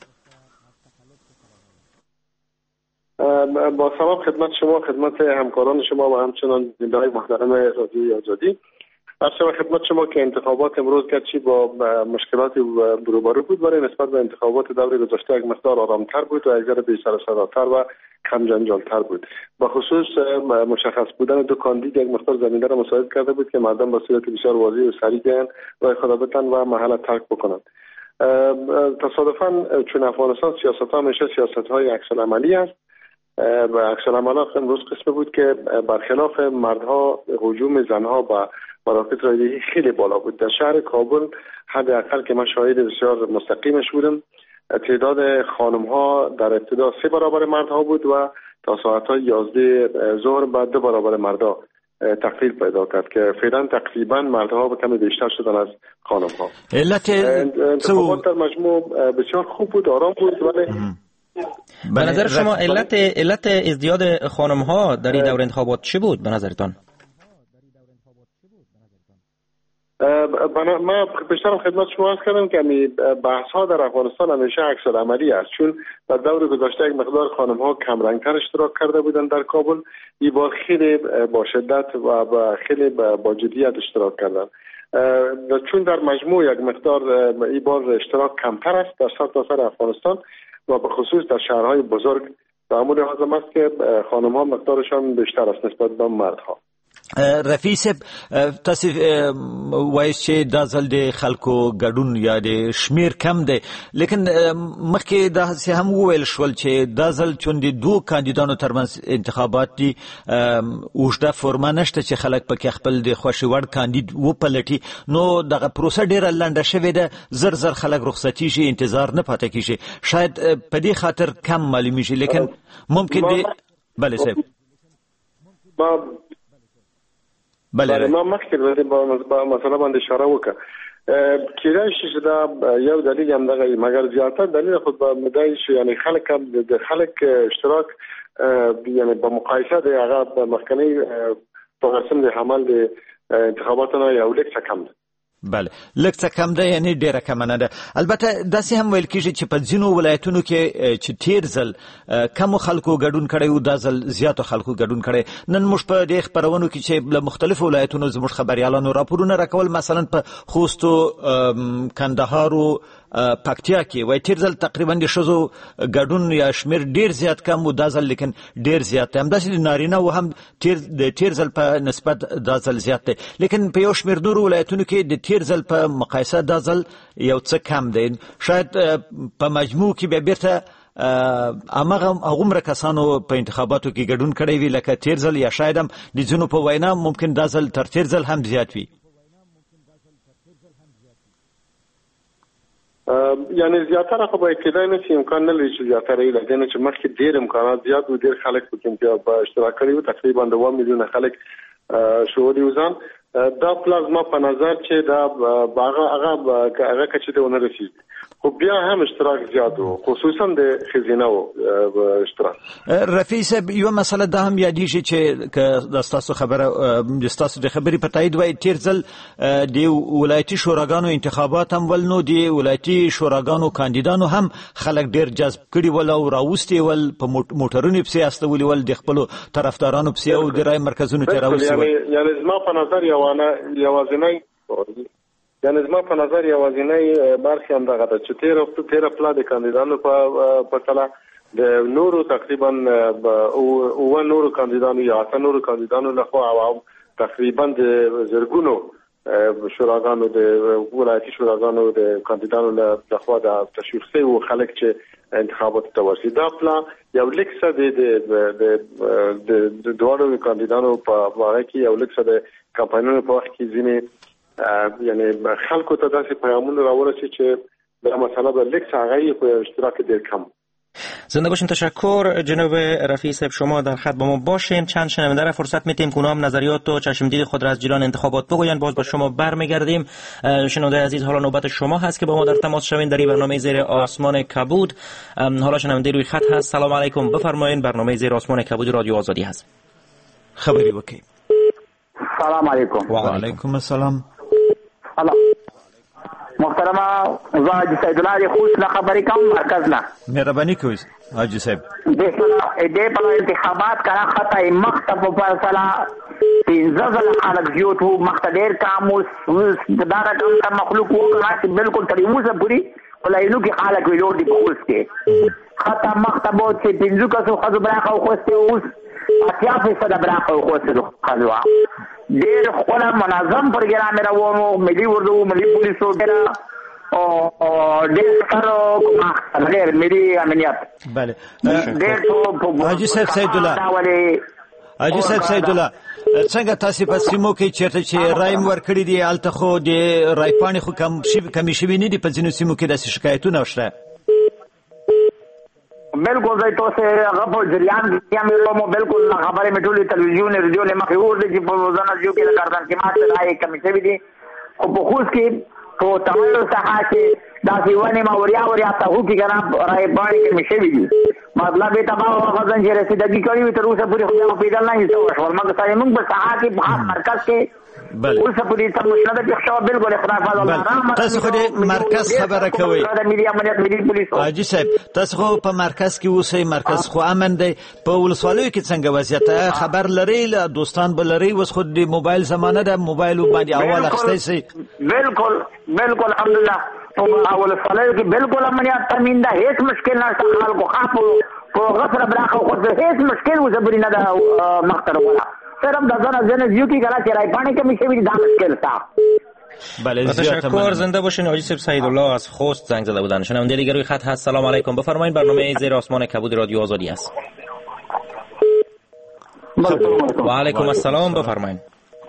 با سلام خدمت شما، خدمت همکاران شما و همچنان بینندگان محترم رادیوی آزادی. عرض خدمت شما که انتخابات امروز گرچه با مشکلات روبرو بود، ولی نسبت به انتخابات دور گذشته یک مقدار آرامتر بود و یک ذره بی سر و صداتر و کم جنجالتر بود. به خصوص مشخص بودن دو کاندید یک مقدار زمینه را مساعد کرده بود که مردم با صورت بسیار واضح و سریع بیان رای خود بتن و محل ترک بکنند. تصادفاً چون افغانستان سیاست‌ها همیشه سیاست‌های عکس‌العملی است و عکس‌العمل امروز قسم بود که برخلاف مردها هجوم زنها با مراکز رایدهی خیلی بالا بود. در شهر کابل حداقل که من شاهد بسیار مستقیمش بودم، تعداد خانم‌ها در ابتدا سه برابر مردها بود و تا ساعت‌های یازده ظهر بعد دو برابر مردها تقلیل پیدا کرد که فعلا تقریبا مردها به کمی بیشتر شدن از خانم‌ها. علت انتخابات در مجموع بسیار خوب بود، آرام بود. ولی به نظر شما علت علت ازدیاد خانم‌ها در این دور انتخابات چی بود به نظرتان؟ من بیشترم خدمت شما عرض کردم که بحث ها در افغانستان همیشه عکس‌العملی است، چون در دور گذشته یک مقدار خانم ها کم رنگتر اشتراک کرده بودند در کابل، این بار خیلی با شدت و خیلی با جدیت اشتراک کردند. چون در مجموع یک مقدار این بار اشتراک کمتر است در سرتاسر افغانستان و به خصوص در شهرهای بزرگ، به همون لحاظ است که خانم ها مقدارشان بیشتر است نسبت به مردها. رفیع صاحب تاسو وایي چې دا ځل د خلکو ګډون یا د شمیر کم دی، لیکن مخکې داسې هم وویل شول چې دا ځل چون د دوو کاندیدانو ترمنځ انتخابات دي، اوږده فورمه نشته چې خلک پکې خپل د خوښې وړ کاندید وپلټي، نو دغه پروسه ډیره لنډه شوې ده، زر زر خلک رخصتي شي، انتظار نه پاتې کیږي. شاید په دې خاطر کم معلومیږي، لیکن ممکن دی. بله صاحب بله ما مخکې با مسئله باندې اشاره وکړه. کېدای شي چې دا یو دلیل هم دغه مګر زیاتره دلیل خود به مدعی شي، یعنی خلک هم د خلک اشتراک یعنی په مقایسه د هغه مخکنی په قسم د عمل د انتخاباتونو یو لیک څه کم ده. بله لږ څه کم ده، یعنی ډیره کم نه ده. البته داسې هم ویل کېږي چې په ځینو ولایتونو کې چې تیر ځل کمو خلکو ګډون کړی و، دا ځل زیاتو خلکو ګډون کړی. نن موږ په دې خپرونو کې چې له مختلفو ولایتونو زموږ خبریالانو راپورونه راکول، مثلا په خوست و کندهار و پکتیا کې وای تیر ځل تقریبا د ښځو ګډون یا شمیر ډیر زیات کم و، دا ځل لیکن ډیر زیات دی. همداسې د نارینه و هم تیر د تیر ځل په نسبت دا ځل زیات دی، لیکن په یو شمیر نورو ولایتونو کې د تیر ځل په مقایسه دا ځل یو څه کم دی. شاید په مجموع کې بیا بیرته امغه هغومره کسانو په انتخاباتو کې ګډون کړی وي لکه تیر ځل، یا شاید هم د ځینو په وینا ممکن دا ځل تر تیر ځل هم زیات وي. یعنی زیاتره خو به کېدای نه شي، امکان نه لري چې زیاتره یې لګنه چې مخکې ډېر امکانات زیات و، ډېر خلک پکې په اشتراک کړي وو، تقریبا دوه میلیونه خلک شعوري وزن. دا پلازما په نظر چې دا هغه هغه هغه کچې ته ونه رسیږي، خو بیا هم اشتراک زیات و، خصوصا د ښځینه و اشتراک. رفیع صاحب یوه مسله دا هم یادېږي چې که د ستاسو خبره د ستاسو د خبرې په تایید وایي، تیر ځل د ولایتي شوراګانو انتخابات هم ول، نو د ولایتي شوراګانو کاندیدانو هم خلک ډېر جذب کړي ول او راوستي ول، په موټرونو پسې استولي ول، د خپلو طرفدارانو پسې او د رای مرکزونو ته راوستي ول. یعنی زما په نظر یوازینی یعنی زما په نظر یوازینی برخه هم دغه ده چې تیر هفته تیر پلا د کاندیدانو په پرتله د نورو تقریبا او نورو کاندیدانو یا اته نورو کاندیدانو لخوا او تقریبا د زرګونو شوراګانو د ولایتي شوراګانو د کاندیدانو له لخوا د تشویق سي او خلک چې انتخابات ته ورسي. دا پلان یو لیکسه د د د دوه کاندیدانو په واقع کې یو لیکسه د کمپاینونو په وخت کې ځینې یعنی خلکو ته داسې پیغامونه راورسي چې دا مسئله به لیکسه هغه په اشتراک ډیر کم. زنده باشین. تشکر جناب رفیع صاحب، شما در خط با ما باشین. چند شنونده را فرصت میتیم که اونها هم نظریات و چشمدید خود را از جریان انتخابات بگوین. باز با شما برمیگردیم. شنونده عزیز، حالا نوبت شما هست که با ما در تماس شوین در این برنامه زیر آسمان کبود. حالا شنونده روی خط هست. سلام علیکم، بفرمایید. برنامه زیر آسمان کبود رادیو آزادی هست. خبری وکي. سلام علیکم. و علیکم السلام. سلام محترم حاجی سید الله خوش لا خبرې کوم مرکز نه. مهرباني کوئ حاجی صاحب. د دې په انتخابات کرا خطا مکتب په فیصله پنځه ځله خلک یوټو مختلف کاموس دا رقم مخلوق وکړه چې بالکل تر اوسه پوری ولایونو کې خلک ویلور دي بخوس کې خطا مکتب چې پنځه کسو خزو براخه او خوسته اوس اتیا فیصد براخه او خوسته خزو ډېر خپل منظم پروګرام راوونو ملي اردو ملي پولیسو ډېر او ډېر کارو کومه ډېر ملي امنیت. بله ډېر حاجی صاحب سید الله حاجی صاحب سید الله څنګه تاسو په سیمو کې چیرته چې رایم ورکړی دی الته خو د رایپانی خو کم شي کمی شي نه دی په ځینو سیمو کې د شکایتونه شته؟ بالکل زه تاسو هغه په جریان کې مې مو بالکل خبره مې ټولې تلویزیون رادیو له مخې اور دي چې په روزانه جو کې کاردان کې ماته راي کمی شي دي او په خوښ کې په تمام ساحه کې دا دیوانه ما وریا وریا ته هو کې کنه راي باندې کې مشه وی مطلب ته ما غوښتل چې رسیدګي کړی تر اوسه پوری خو په پیدل نه یو شو مګر سره موږ په ساحه کې په مرکز کې بله اوسه پوری تر مشهد کې شو بالکل خدای په الله تاسو خو د مرکز خبره کوي د ملي امنیت ملي پولیس حاجی صاحب تاسو خو په مرکز کې اوسئ مرکز خو امن دی په ولسوالیو کې څنګه وضعیت خبر لري له دوستان بلري وس خو د موبایل زمانه د موبایل باندې اول اخستای سي بالکل بالکل الحمدلله اول فلای کې بالکل امنیت تامین ده هیڅ مشکل نه خلکو خاطو په غفر براخه خو هیڅ مشکل و زبري نه ده مختر ولا صرف د ځنه ځنه یو کې غلا چرای پانی کې مشه وی دا مشکل تا. بله تشکر. زنده باشین. حاجی صاحب سید الله از خوست زنگ زده بودن. شنونده دیگه روی خط هست. سلام علیکم، بفرمایید. برنامه زیر آسمان کبود رادیو آزادی است. و علیکم السلام، بفرمایید.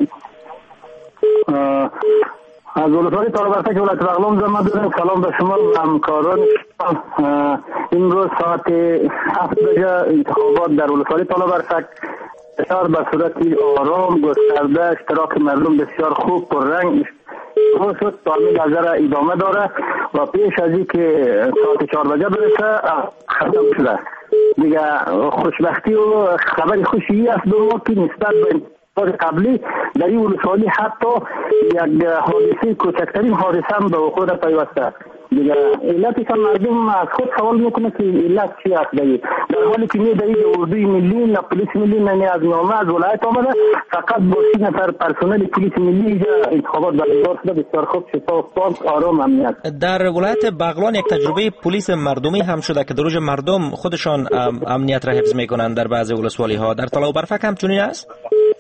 از ولایت طالبرسک ولایت بغلان زحمت دارم. سلام به شما و همکاران. امروز ساعت هفت بجه انتخابات در ولایت طالبرسک بسیار به صورتی آرام گسترده اشتراک مردم بسیار خوب پر رنگ شد تعمید از را ادامه داره و پیش از این که ساعت چهار بجه برسه ختم شده دیگه. خوشبختی و خبر خوشی است به ما که نسبت به قبلی در این ولسوالی حتی یک حادثه کوچکترین حادثه هم به وقوع پیوسته دیگه. علتی که مردم از خود سوال میکنه که علت چی است دیگه، در حالی که می دارید اردوی ملی نه پلیس ملی نه از نامه از ولایت آمده فقط با سی نفر پرسنل پلیس ملی اینجا انتخابات برگزار شده بسیار خوب شفاف آرام امنیت. در ولایت بغلان یک تجربه پلیس مردمی هم شده که دروژ مردم خودشان امنیت را حفظ میکنند در بعضی ولسوالی ها. در طلا و برفک هم چنین است؟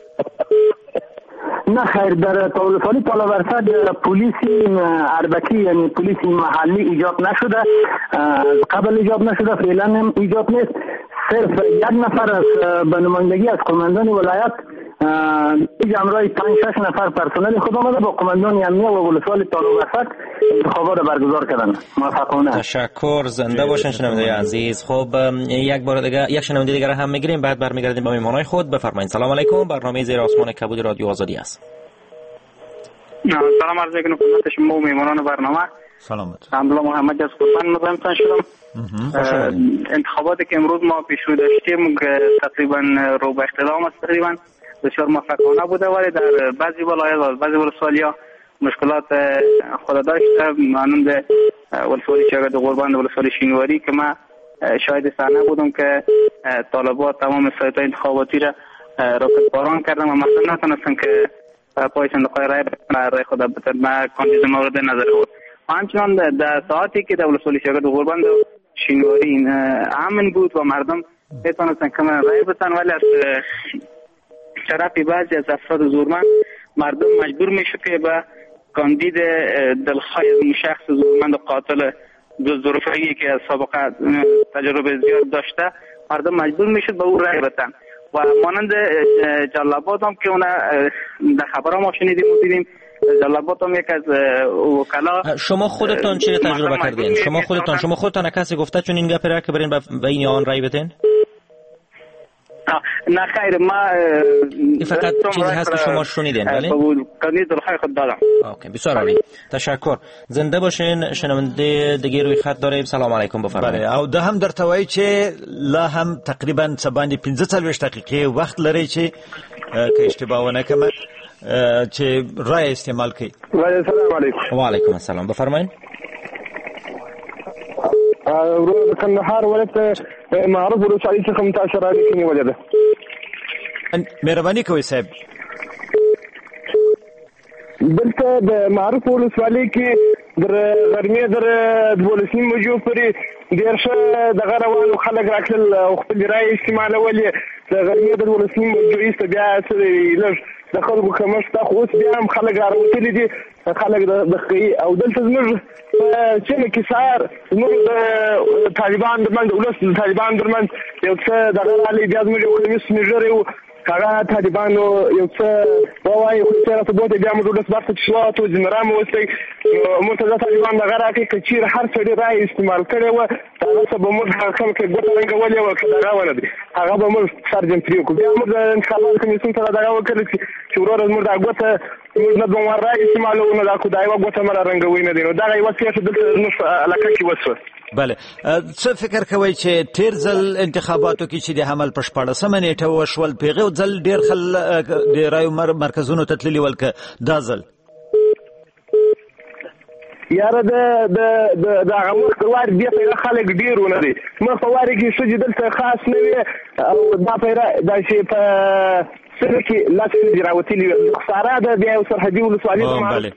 نه خیر، در ولسوالی طالبرسک پلیس اربکی یعنی پلیس محلی ایجاد نشده، قبل ایجاد نشده، فعلا هم ایجاد نیست. صرف یک نفر از به نمایندگی از قماندان ولایت جمعرای پنج شش نفر پرسنل خود آمده با قماندان امنیه و ولسوالی طالبرسک انتخابات برگزار کردن موفقانه. تشکر. زنده باشین شنونده عزیز. خب یک بار دیگه یک شنونده دیگه هم میگیریم بعد برمیگردیم به مهمانای خود. بفرمایید. سلام علیکم، برنامه زیر آسمان کبود رادیو آزادی است. سلام عرض میکنم خدمت شما و مهمانان برنامه. سلامت. عبدالله محمد از قربان مزاحمتان شدم. انتخاباتی که امروز ما پیش رو داشتیم تقریبا رو به اختتام است، تقریبا بسیار موفقانه بوده، ولی در بعضی ولایات و بعضی ولسوالی‌ها مشکلات خود داشته، مانند ولسوالی چاگرد قربان و ولسوالی شینواری که ما شاهد صحنه بودم که طالبات تمام سایت‌های انتخاباتی را راکت باران کردن و مثلا نتونستن که پای صندوق‌های رای رای خود بتر ما کاندید مورد نظر بود. همچنان در ساعتی که در ولسوالی چاگرد قربان و شینواری امن بود و مردم میتونستن که رای بتن، ولی از طرف بعضی از افراد زورمند مردم مجبور میشه که به کاندید دلخواه این شخص زورمند قاتل ظروفی که از سابقه تجربه زیاد داشته مردم مجبور میشد به او رای بدن و مانند جلال‌آباد هم که اون در خبرها ما شنیدیم و دیدیم جلال‌آباد هم یک از وکلا. شما خودتان چه تجربه کردین؟ شما خودتان شما خودتان کسی گفته چون این گپ را که برین به این آن رای بدین؟ نه خیر، ما این فقط چیزی هست که شما شنیدین ولی کاندید دلخواه خود دادم. اوکی، بسیار عالی، تشکر. زنده باشین. شنونده دیگه روی خط داریم. سلام علیکم، بفرمایید. بله، او ده هم درته وایي چې لا هم تقریبا سباندې پنځه څلوېښت دقیقې وخت لري چې که اشتباه ونه کړم چې رای استعمال کړئ. السلام علیکم. وعلیکم السلام، بفرمایید. ورو د کندهار ولایت معروف ولسوالۍ څخه متاثر راځي نیولې ده. مهرباني کوئ صاحب. دلته د معروف ولسوالۍ کې در غرمې در دولس نیم بجو پورې ډېر ښه دغه روانو خلک راتلل او خپل رایې استعمالولې. د غرمې د دولس نیم بجو وروسته بیا څه لږ د خلکو کمښت خو اوس بیا هم خلک راوتلي دي، خلک د کوي. او دلته زموږ په چینه کې سهار زموږ د طالبان درمند ولس د طالبان درمند یو څه دغه رالی بیا زموږ یو کمیس مېژر و هغه طالبانو یو څه ووایي خو چې راته بوتې بیا موږ ولس برخه چې شوات و ځینې رام اوسئ مرتضی طالبان دغه راکړي که چېرې هر سړي رایې استعمال کړې وه هغه څه به موږ هغه خلک یې ګوته رنګولې وه که دغه ونه دي هغه به موږ سر جمع پرې وکړو. بیا موږ د انتخاباتو کمیسیون سره دغه وکړل چې وروره زموږ دا ګوته موږ نه دوه رایې استعمالوو نو دا خو دا یوه ګوته مه رارنګوئ نه دی نو دغه یوه پېښه دلته زموږ په علاقه کې وشوه. بله، څه فکر کوئ چې تیر ځل انتخاباتو کې چې د حمل په شپاړسمه نیټه وشول په هغه ځل ډېر خلک د رایو مرکزونو ته تللي ول که دا ځل یاره د د د هغه وخت وار بیا پیره خلک ډېر ونه دي مخ په وارې کې ښځې دلته خاص نه وي او دا پیره دا چې په سره کې لاس ښځې راوتلي وي خساره ده بیا یو سرحدي ولسوالي د معروف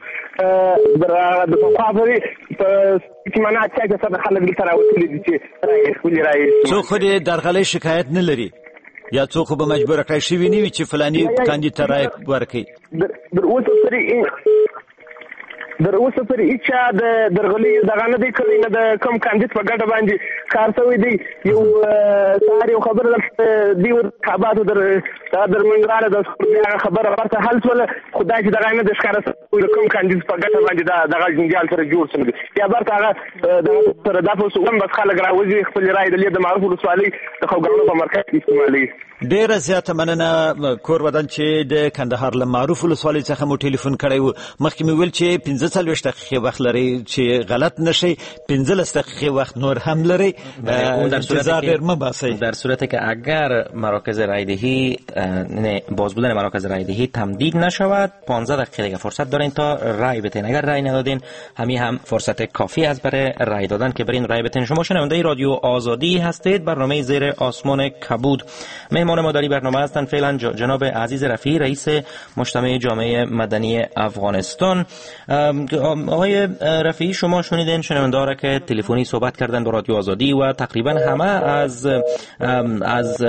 د پخوا پورې په کې معنا اچا کې سره خلک دلته راوتلي دي چې رایې خپلې رایې څوک خو د درغلۍ شکایت نه لري یا څوک به مجبوره کړی شوي نه وي چې فلاني کاندید ته رایې ورکړي. در اوسه پورې در اوسه پورې هېچا د درغلۍ دغه نه دی کړی نه د کوم کاندید په ګټه باندې کار شوی دی. یو سهار یو خبره دلته دې انتخاباتو در درمنځ راغله د هغه خبره ورته حل شوله خو دا چې دغه نه د ښکاره د کوم کاندید په ګټه باندې دغه جنجال سره جوړ شوی دی یا برته هغه دغه سره دا په اوس هم بس خلک راوځي خپلې رایې د لید د معروف ولسوالۍ د خوګانو په مرکز کې استعمالوي. ډیره زیاته مننه کور ودان چې د کندهار له معروف ولسوالۍ څخه مو ټلیفون کړی و. مخکې مې ویل چې پنځه څلوېښت دقیقې وخت لرئ چې غلط نشئ، پنځلس دقیقې وقت نور هم لرئ. انتظار ډېر مه باسئ. در صورتی که اگر مراکز رایدهی باز بودن مراکز رایدهی تمدید نشود پانزده دقیقه دیگه فرصت دارین تا رای بدین. اگر رای ندادین همین هم فرصت کافی است برای رای دادن که برین رای بدین. شما شنونده رادیو آزادی هستید، برنامه زیر آسمان کبود. مهمان ما در این برنامه هستند فعلا جناب عزیز رفیعی، رئیس مجتمع جامعه مدنی افغانستان. آقای رفیعی شما شنیدین شنونده را که تلفنی صحبت کردن با رادیو آزادی و تقریبا همه از از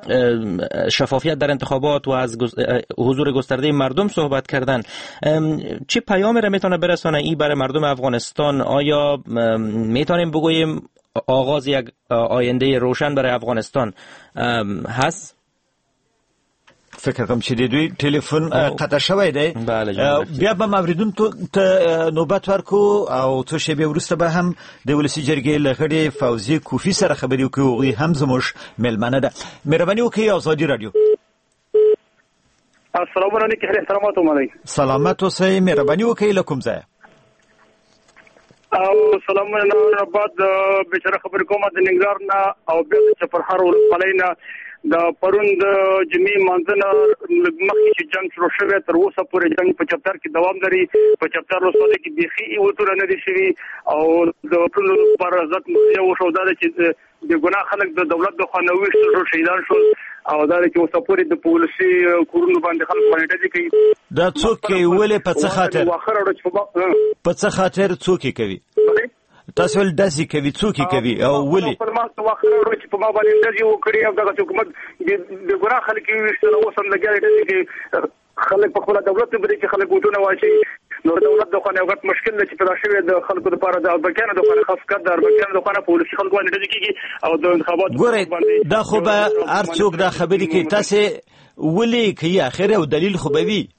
شفافیت در انتخابات و از حضور گسترده مردم صحبت کردن. چه پیامی را میتونه برسانه ای برای مردم افغانستان؟ آیا میتونیم بگوییم آغاز یک آینده روشن برای افغانستان هست؟ فکر کوم چې د دوی ټلیفون قطع شوی دی. بیا به اوریدونکو ته نوبت ورکو او څو شېبې وروسته به هم د ولسي جرګې له غړي فوزي کوفي سره خبرې وکړو. هغوی هم زموږ میلمانه ده. مهرباني وکړئ آزادي رادیو. السلام علیکم، احترامات ومنئ. سلامت اوسئ. مهرباني وکړئ له کوم ځایه؟ او سلام نه بعد بشره خبر کوم د ننګرهار نه او بیا د چپرهار ولسوالۍ نه د پرون د جمعې منځنه مخکې چې جنګ شروع شوی تر اوسه پورې جنګ په چپتار کې دوام لري. په چپتار ولسوالۍ کې بیخي وتره نه دي شوي او د ټولو پر عزت مخنیوي وشو. دا چې د ګناه خلک د دولت د خوا نه ویشتل شهیدان شول او دا چې اوسه پورې د پولیسي کورونو باندې خلک باندې کوي. دا څوک ویلې په څه خاطر په څه خاطر څوک کوي؟ تاسو ول داسې کوي څوک کوي او ولې په ما څه وخت ورو چې په ما باندې دغه یو کړی او دغه حکومت د ګناه خلک ویشتل اوس هم لګیږي چې خلک په خپل دولت بری چې خلک وټونه واچي نو دولت د خانه وخت مشکل چې پیدا شوی د خلکو لپاره د اربکیانو د خانه خاص کړ د اربکیانو د خانه پولیسي خلکو باندې کېږي او د انتخابات ګورئ دا خو به هر څوک دا خبرې کوي تاسو ولې کوي اخر او دلیل خو به وي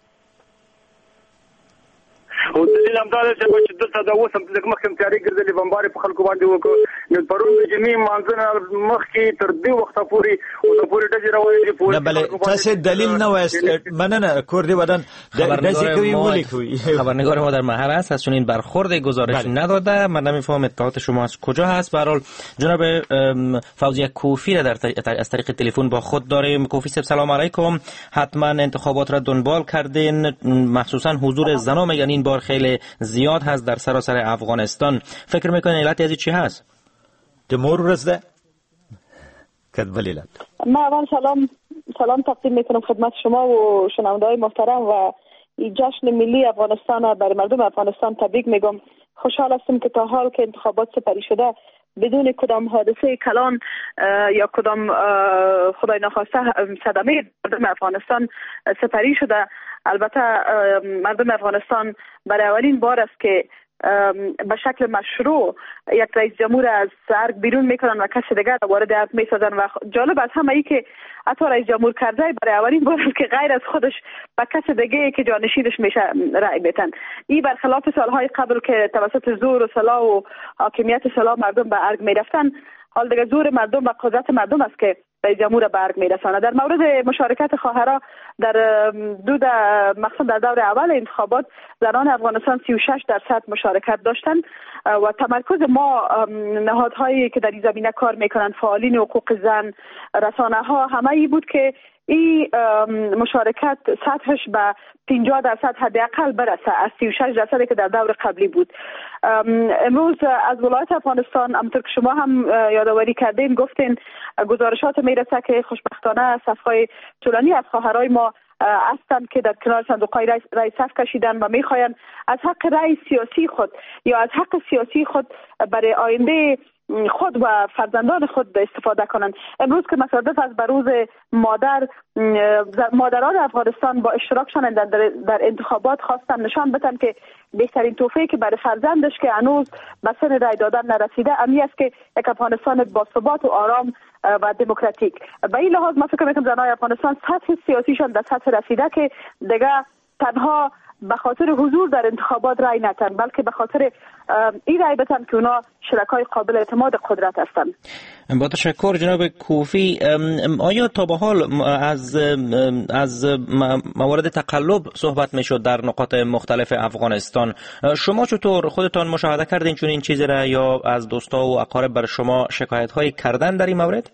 او دلیل هم دا چې چې دلته دا اوس هم د مخکې تیاری ګرځلې بمباري په خلکو باندې وکړو نو پرون د جمعې مانځنه مخکې تر دې وخته پورې او د پورې ډجې راوړې دي نه بلې تاسو دلیل نه وایست مننه کوردی ودان دزی کوي ولې کوي خبرنگار ما در محل است از چنین برخورد گزارش نداده. من نمیفهم اطلاعات شما از کجا هست. به هر حال جناب فوزیه کوفی را در از طریق تلفن با خود داریم. کوفی صاحب سلام علیکم. حتما انتخابات را دنبال کردین، مخصوصا حضور زنا میگن این بار خیلی زیاد هست در سراسر افغانستان. فکر میکنین علت از چی هست؟ تمور رسده کد ولیلت. ما اول سلام سلام تقدیم میکنم خدمت شما و شنونده‌های محترم و جشن ملی افغانستان برای مردم افغانستان تبریک میگم. خوشحال هستم که تا حال که انتخابات سپری شده بدون کدام حادثه کلان یا کدام خدای نخواسته صدمه مردم افغانستان سپری شده. البته مردم افغانستان برای اولین بار است که به شکل مشروع یک رئیس جمهور از ارگ بیرون میکنن و کسی دیگر وارد ارگ میسازن و جالب از همه ای که حتی رئیس جمهور کرزی برای اولین بار است که غیر از خودش به کسی دیگه که جانشینش میشه رأی میدن. این برخلاف سالهای قبل که توسط زور و سلاح و حاکمیت سلاح مردم به ارگ میرفتن، حال دیگه زور مردم و قدرت مردم است که رئیس جمهور به ارگ میرسانه. در مورد مشارکت خواهرها در دو مخصوصا در دور اول انتخابات زنان افغانستان سی و شش درصد مشارکت داشتند و تمرکز ما نهادهایی که در این زمینه کار میکنند، فعالین حقوق زن، رسانه ها، همه ای بود که این مشارکت سطحش به پنجاه درصد حداقل برسه از سی و شش درصدی که در دور قبلی بود. امروز از ولایت افغانستان همونطور که شما هم یادآوری کردین گفتین گزارشات میرسه که خوشبختانه صفهای طولانی از خواهرای ما هستند که در کنار صندوقهای رئیس, رئیس صف کشیدن و میخواین از حق رأی سیاسی خود یا از حق سیاسی خود برای آینده خود و فرزندان خود استفاده کنند. امروز که مصادف از بروز مادر مادران افغانستان با اشتراکشان در, در انتخابات خواستن نشان بدن که بهترین تحفه که برای فرزندش که هنوز به سن رای دادن نرسیده امی است که یک افغانستان با ثبات و آرام و دموکراتیک. به این لحاظ من فکر میکنم زنان افغانستان سطح سیاسیشان در سطح رسیده که دیگه تنها به خاطر حضور در انتخابات رای نتن بلکه به خاطر این رای بتن که اونا شرکای قابل اعتماد قدرت هستند. با تشکر جناب کوفی. آیا تا به حال از از موارد تقلب صحبت میشد در نقاط مختلف افغانستان؟ شما چطور خودتان مشاهده کردین چون این چیزی را یا از دوستا و اقارب بر شما شکایت هایی کردن در این مورد؟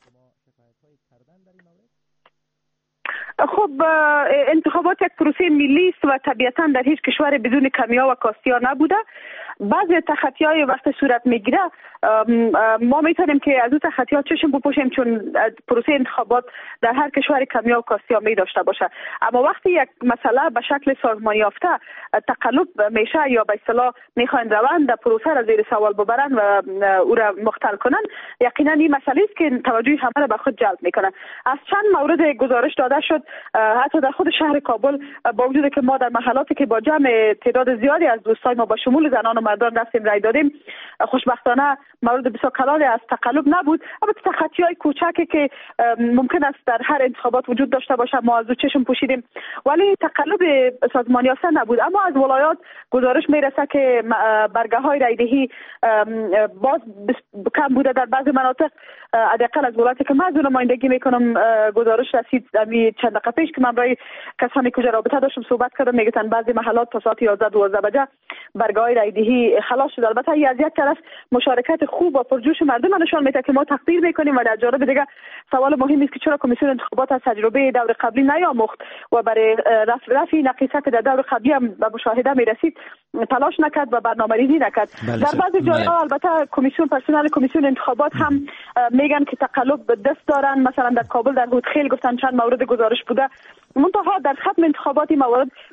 خب انتخابات یک پروسه ملی است و طبیعتا در هیچ کشور بدون کمیا و کاستیا نبوده. بعضی تخطی‌های وقت صورت میگیره ما میتونیم که از اون تخطی‌ها چشم بپوشیم چون پروسه انتخابات در هر کشور کمیا و کاستیا می داشته باشه، اما وقتی یک مسئله به شکل سازمانی یافته تقلب میشه یا به اصطلاح میخواین روند پروسه را زیر سوال ببرن و او را مختل کنن، یقینا این مسئله است که توجه همه را به خود جلب میکنه. از چند مورد گزارش داده شد حتی در خود شهر کابل با وجودی که ما در محلاتی که با جمع تعداد زیادی از دوستای ما با شمول زنان و مردان رفتیم رای دادیم، خوشبختانه مورد بسیار کلانی از تقلب نبود، اما تخطی‌های کوچکی که ممکن است در هر انتخابات وجود داشته باشه ما از چشم پوشیدیم، ولی تقلب سازمانی یافته نبود. اما از ولایات گزارش میرسه که برگه‌های رایدهی باز کم بوده در بعضی مناطق. حداقل از ولایتی که من از نمایندگی میکنم گزارش رسید امی چند دقیقه پیش که من برای کسانی که رابطه داشتم صحبت کردم میگن بعضی محلات تا ساعت یازده دوازده بجه برگه‌های رایدهی خلاص شد. البته این از یک طرف مشارکت خوب و پرجوش مردم نشان میده که ما تقدیر میکنیم، ولی از جانب دیگه سوال مهمی است که چرا کمیسیون انتخابات از تجربه دور قبلی نیاموخت و برای رفع رفع نقیصه که در دور قبلی هم به مشاهده میرسید تلاش نکرد و برنامه‌ریزی نکرد. در بعضی جاها البته کمیسیون پرسنل کمیسیون انتخابات هم میگن که تقلب به دست دارن. مثلا در کابل در هودخیل گفتن چند مورد گزارش بوده، منتها در ختم انتخابات این موارد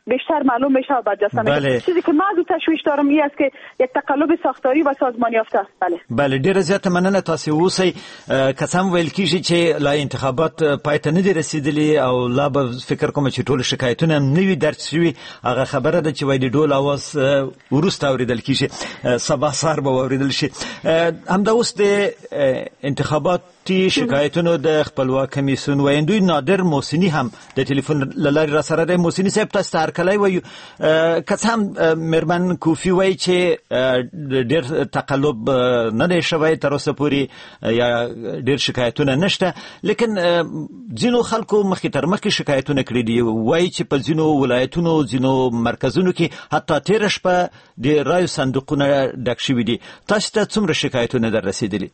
بیشتر معلوم میشه و برجسته میشه. بله. چیزی که من از تشویش دارم این است که یک تقلب ساختاری و سازمانی یافته. بله بله ډیره زیاته مننه. تاسو اوسئ قسم ویل کیږي چې لا انتخابات پای ته نه دي رسیدلي او لا به فکر کوم چې ټول شکایتونه نوي درج شوي. هغه خبره ده چې وای د ډول اواز ورسته اوریدل کیږي، سبا سهار به اوریدل شي. همدا اوس د انتخابات تی شکایتونو د خپلواک کمیسیون ویندوی نادر محسنی هم د ټلیفون لارې را سره د محسنی صاحب تاسو ته هرکلی وایو. که څه هم میرمن کوفی وایي چې ډېر تقلب نه دی شوی تر اوسه پورې یا ډېر شکایتونه نشته، لیکن ځینو خلکو مخکې تر مخکې شکایتونه کړي دي. وایي چې په ځینو ولایتونو ځینو مرکزونو کې حتی تېره شپه د رایو صندوقونه ډک شوي دي. تاسو ته څومره شکایتونه در رسیدلي؟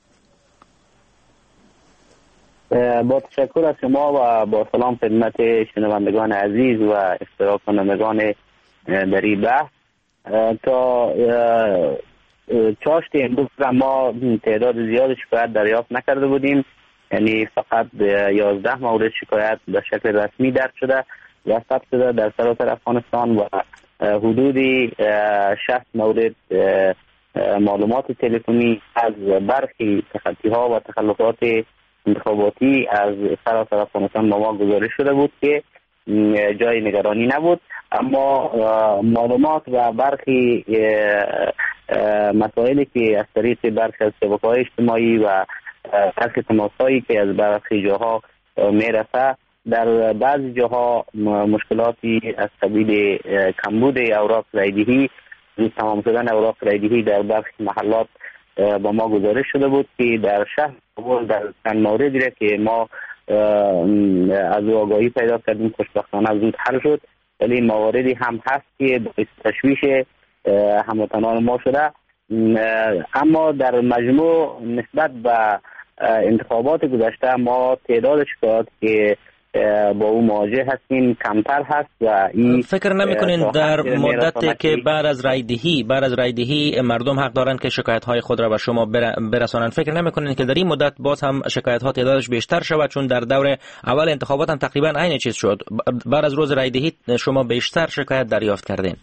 با تشکر از شما و با سلام خدمت شنوندگان عزیز و اشتراک کنندگان در این بحث. تا چاشت امروز ما تعداد زیاد شکایت دریافت نکرده بودیم، یعنی فقط یازده مورد شکایت به شکل رسمی درج شده و ثبت شده در سراسر افغانستان و حدودی شصت مورد معلومات تلفنی از برخی تخطی ها و تخلفات انتخاباتی از سراسر افغانستان به ما گزارش شده بود که جای نگرانی نبود، اما معلومات و برخی مسائلی که از طریق برخی از شبکه‌های اجتماعی و برخی تماس‌هایی که از برخی جاها میرسه، در بعضی جاها مشکلاتی از قبیل کمبود اوراق رایدهی، زود تمام شدن اوراق رایدهی در برخی محلات با ما گزارش شده بود که در شهر کابل در چند موردی را که ما از او آگاهی پیدا کردیم خوشبختانه زود حل شد، ولی مواردی هم هست که باعث تشویش هموطنان ما شده. اما در مجموع نسبت به انتخابات گذشته ما تعداد شکایات که با او مواجه هستیم کمتر هست و این فکر نمی‌کنین در مدتی که بعد از رایدهی بعد از رایدهی مردم حق دارند که شکایت‌های خود را به شما برسانند؟ فکر نمی‌کنین که در این مدت باز هم شکایت‌ها تعدادش بیشتر شود؟ چون در دور اول انتخابات هم تقریبا عین چیز شد، بعد از روز رایدهی شما بیشتر شکایت دریافت کردین.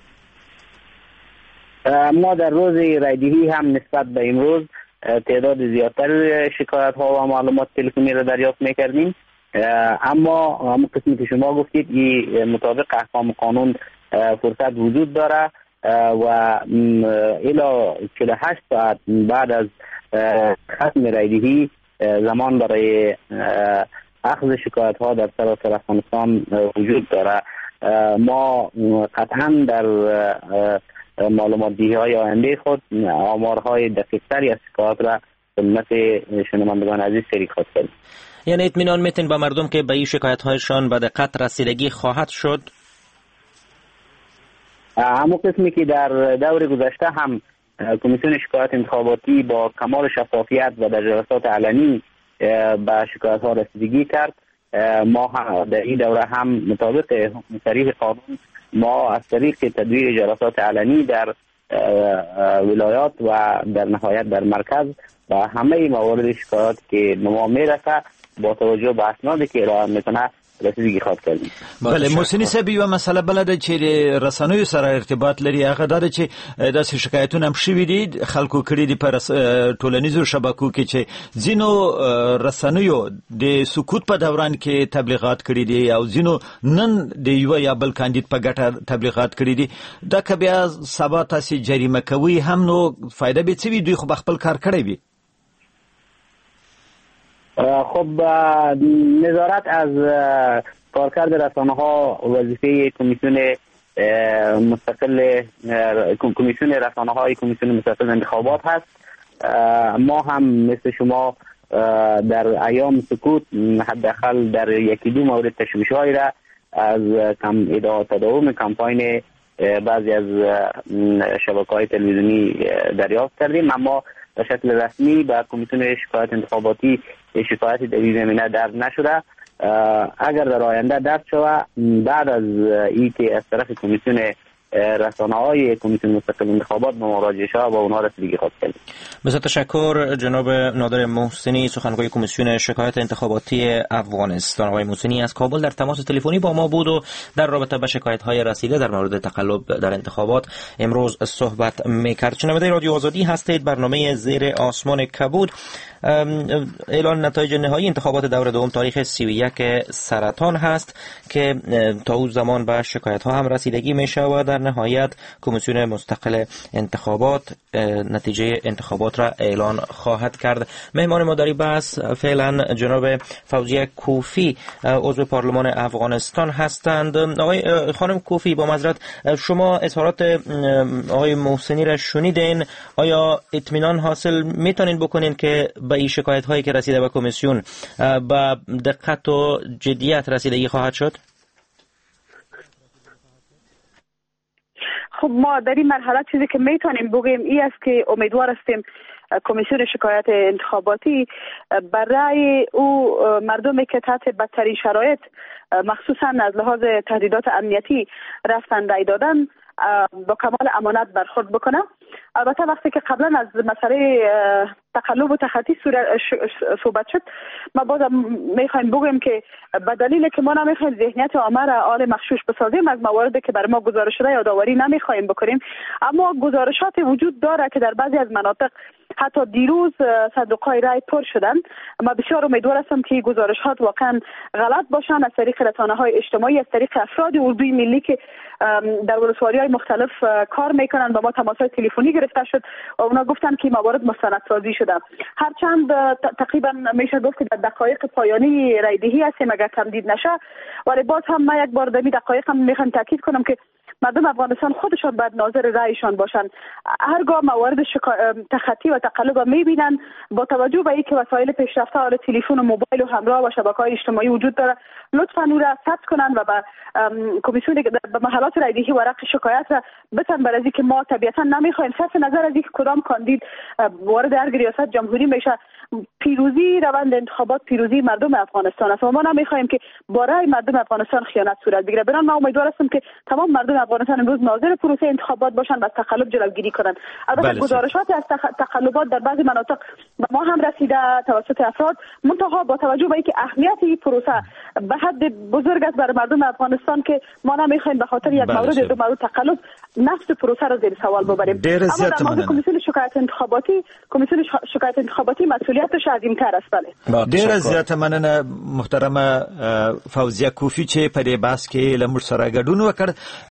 ما در روز رایدهی هم نسبت به امروز تعداد زیادتر شکایت‌ها و معلومات تلفنی را دریافت می‌کردیم، اما همون قسمی که شما گفتید این مطابق احکام قانون فرصت وجود داره و الی چهل و هشت ساعت بعد از ختم رایدهی زمان برای اخذ شکایت ها در سراسر افغانستان وجود داره. ما قطعا در معلومات دهی های آینده خود آمارهای دقیق تری از شکایات را خدمت شنوندگان عزیز شریک خواهد کرد. یعنی اطمینان میتین به مردم که به این شکایت هایشان به دقت رسیدگی خواهد شد؟ همون قسمی که در دور گذشته هم کمیسیون شکایت انتخاباتی با کمال شفافیت و در جلسات علنی به شکایت ها رسیدگی کرد، ما در این دوره هم مطابق صریح قانون ما از طریق تدویر جلسات علنی در ولایات و در نهایت در مرکز و همه موارد شکایات که ما میرسه با توجه به اسنادی که ارائه میکنه رسیدگی خواهد کردیم. بله محسنی صاحب یو مسله بل ده چې رسنوي سره ارتباط لري، هغه دا چې داسې شکایتونه هم شوي دي خلکو کړي دي په ټولنیزو شبکو کې چې ځینو رسنیو د سکوت په دوران کې تبلیغات کړي دي او ځینو نن د یو یا بل کاندید په ګټه تبلیغات کړي دي. دا که بیا سبا تاسې جریمه کوي هم نو فایده به څه وي؟ دوی خو خپل کار کړی وي. خب نظارت از کارکرد رسانه ها وظیفه کمیسیون مستقل کمیسیون رسانه های کمیسیون مستقل انتخابات هست. ما هم مثل شما در ایام سکوت حداقل در یکی دو مورد تشویش های را از کم ادعا تداوم کمپاین بعضی از شبکه های تلویزیونی دریافت کردیم، اما به شکل رسمی به کمیسیون شکایت انتخاباتی شکایتی در این زمینه درج نشده. اگر در آینده درج شود بعد از اینکه از طرف کمیسیون رسانه‌های کمیسیون مستقل انتخابات به مراجعه شود و اونها را تلگراف کنیم. بسیار تشکر جناب نادر محسنی، سخنگوی کمیسیون شکایت انتخاباتی افغانستان. آقای محسنی از کابل در تماس تلفنی با ما بود و در رابطه با شکایت‌های رسیده در مورد تقلب در انتخابات امروز صحبت می‌کرد. شنونده رادیو آزادی هستید. برنامه زیر آسمان کبود. اعلان نتایج نهایی انتخابات دور دوم تاریخ سی و یک سرطان هست که تا اون زمان به شکایت‌ها هم رسیدگی میشه و در نهایت کمیسیون مستقل انتخابات نتیجه انتخابات را اعلان خواهد کرد. مهمان ما در بحث فعلا جناب فوزیه کوفی، عضو پارلمان افغانستان هستند. آقای خانم کوفی، با معذرت شما اظهارات آقای محسنی را شنیدین، آیا اطمینان حاصل میتونین بکنین که به این شکایت هایی که رسیده به کمیسیون با دقت و جدیت رسیدگی خواهد شد؟ خب ما در این مرحله چیزی که میتونیم بگیم این است که امیدوار هستیم کمیسیون شکایت انتخاباتی برای او مردمی که تحت بدترین شرایط مخصوصا از لحاظ تهدیدات امنیتی رفتن رای دادن با کمال امانت برخورد بکنه. البته وقتی که قبلا از مسئله تقلب و تخطی صحبت شد، ما بازم میخوایم بگیم که به دلیل که ما نمیخوایم ذهنیت عامه را آل مغشوش بسازیم، از مواردی که برای ما گزارش شده یادآوری نمیخوایم بکنیم، اما گزارشات وجود داره که در بعضی از مناطق حتی دیروز صندوق‌های رای پر شدن. ما بسیار امیدوار هستم که گزارشات واقعا غلط باشن از طریق رسانه‌های اجتماعی، از طریق افراد اردوی ملی که در ولسوالی‌های مختلف کار میکنن. با ما تماس‌های تلفنی گرفته شد و اونا گفتن که موارد مستندسازی شده. هرچند تقریبا میشه گفت که در دقایق پایانی رایدهی هستیم اگر تمدید نشه، ولی باز هم ما یک بار در این دقایق هم میخوام تاکید کنم که مردم افغانستان خودشان باید ناظر رایشان باشند. هرگاه موارد شکا... تخطی و تقلب میبینن، با توجه به اینکه وسایل پیشرفته حال تلفن و موبایل و همراه و شبکه‌های اجتماعی وجود داره، لطفاً او را ثبت کنن و به کمیسیون به محلات رایدهی ورق شکایت را بتن، برای اینکه ما طبیعتا نمیخوایم صرف نظر از اینکه کدام کاندید وارد هر ریاست جمهوری میشه، پیروزی روند انتخابات پیروزی مردم افغانستان است و ما نمیخوایم که با رای مردم افغانستان خیانت صورت بگیره. برای من امیدوار هستم که تمام مردم افغانستان امروز ناظر پروسه انتخابات باشن و از تقلب جلوگیری کنن. البته گزارشات از تقلبات در بعضی مناطق به ما هم رسیده توسط افراد، منتها با توجه به اینکه اهمیت این پروسه به حد بزرگ است برای مردم افغانستان که ما نمیخوایم به خاطر یک مورد دو مورد تقلب نفس پروسه را زیر سوال ببریم. اما در مورد کمیسیون شکایت انتخاباتی، کمیسیون شکایت انتخاباتی مسئولیتش عظیم‌تر است. بله. ډیر زیاته مننه محترمه فوزیه کوفی چې په دې بحث کې له موږ سره ګډون وکړ.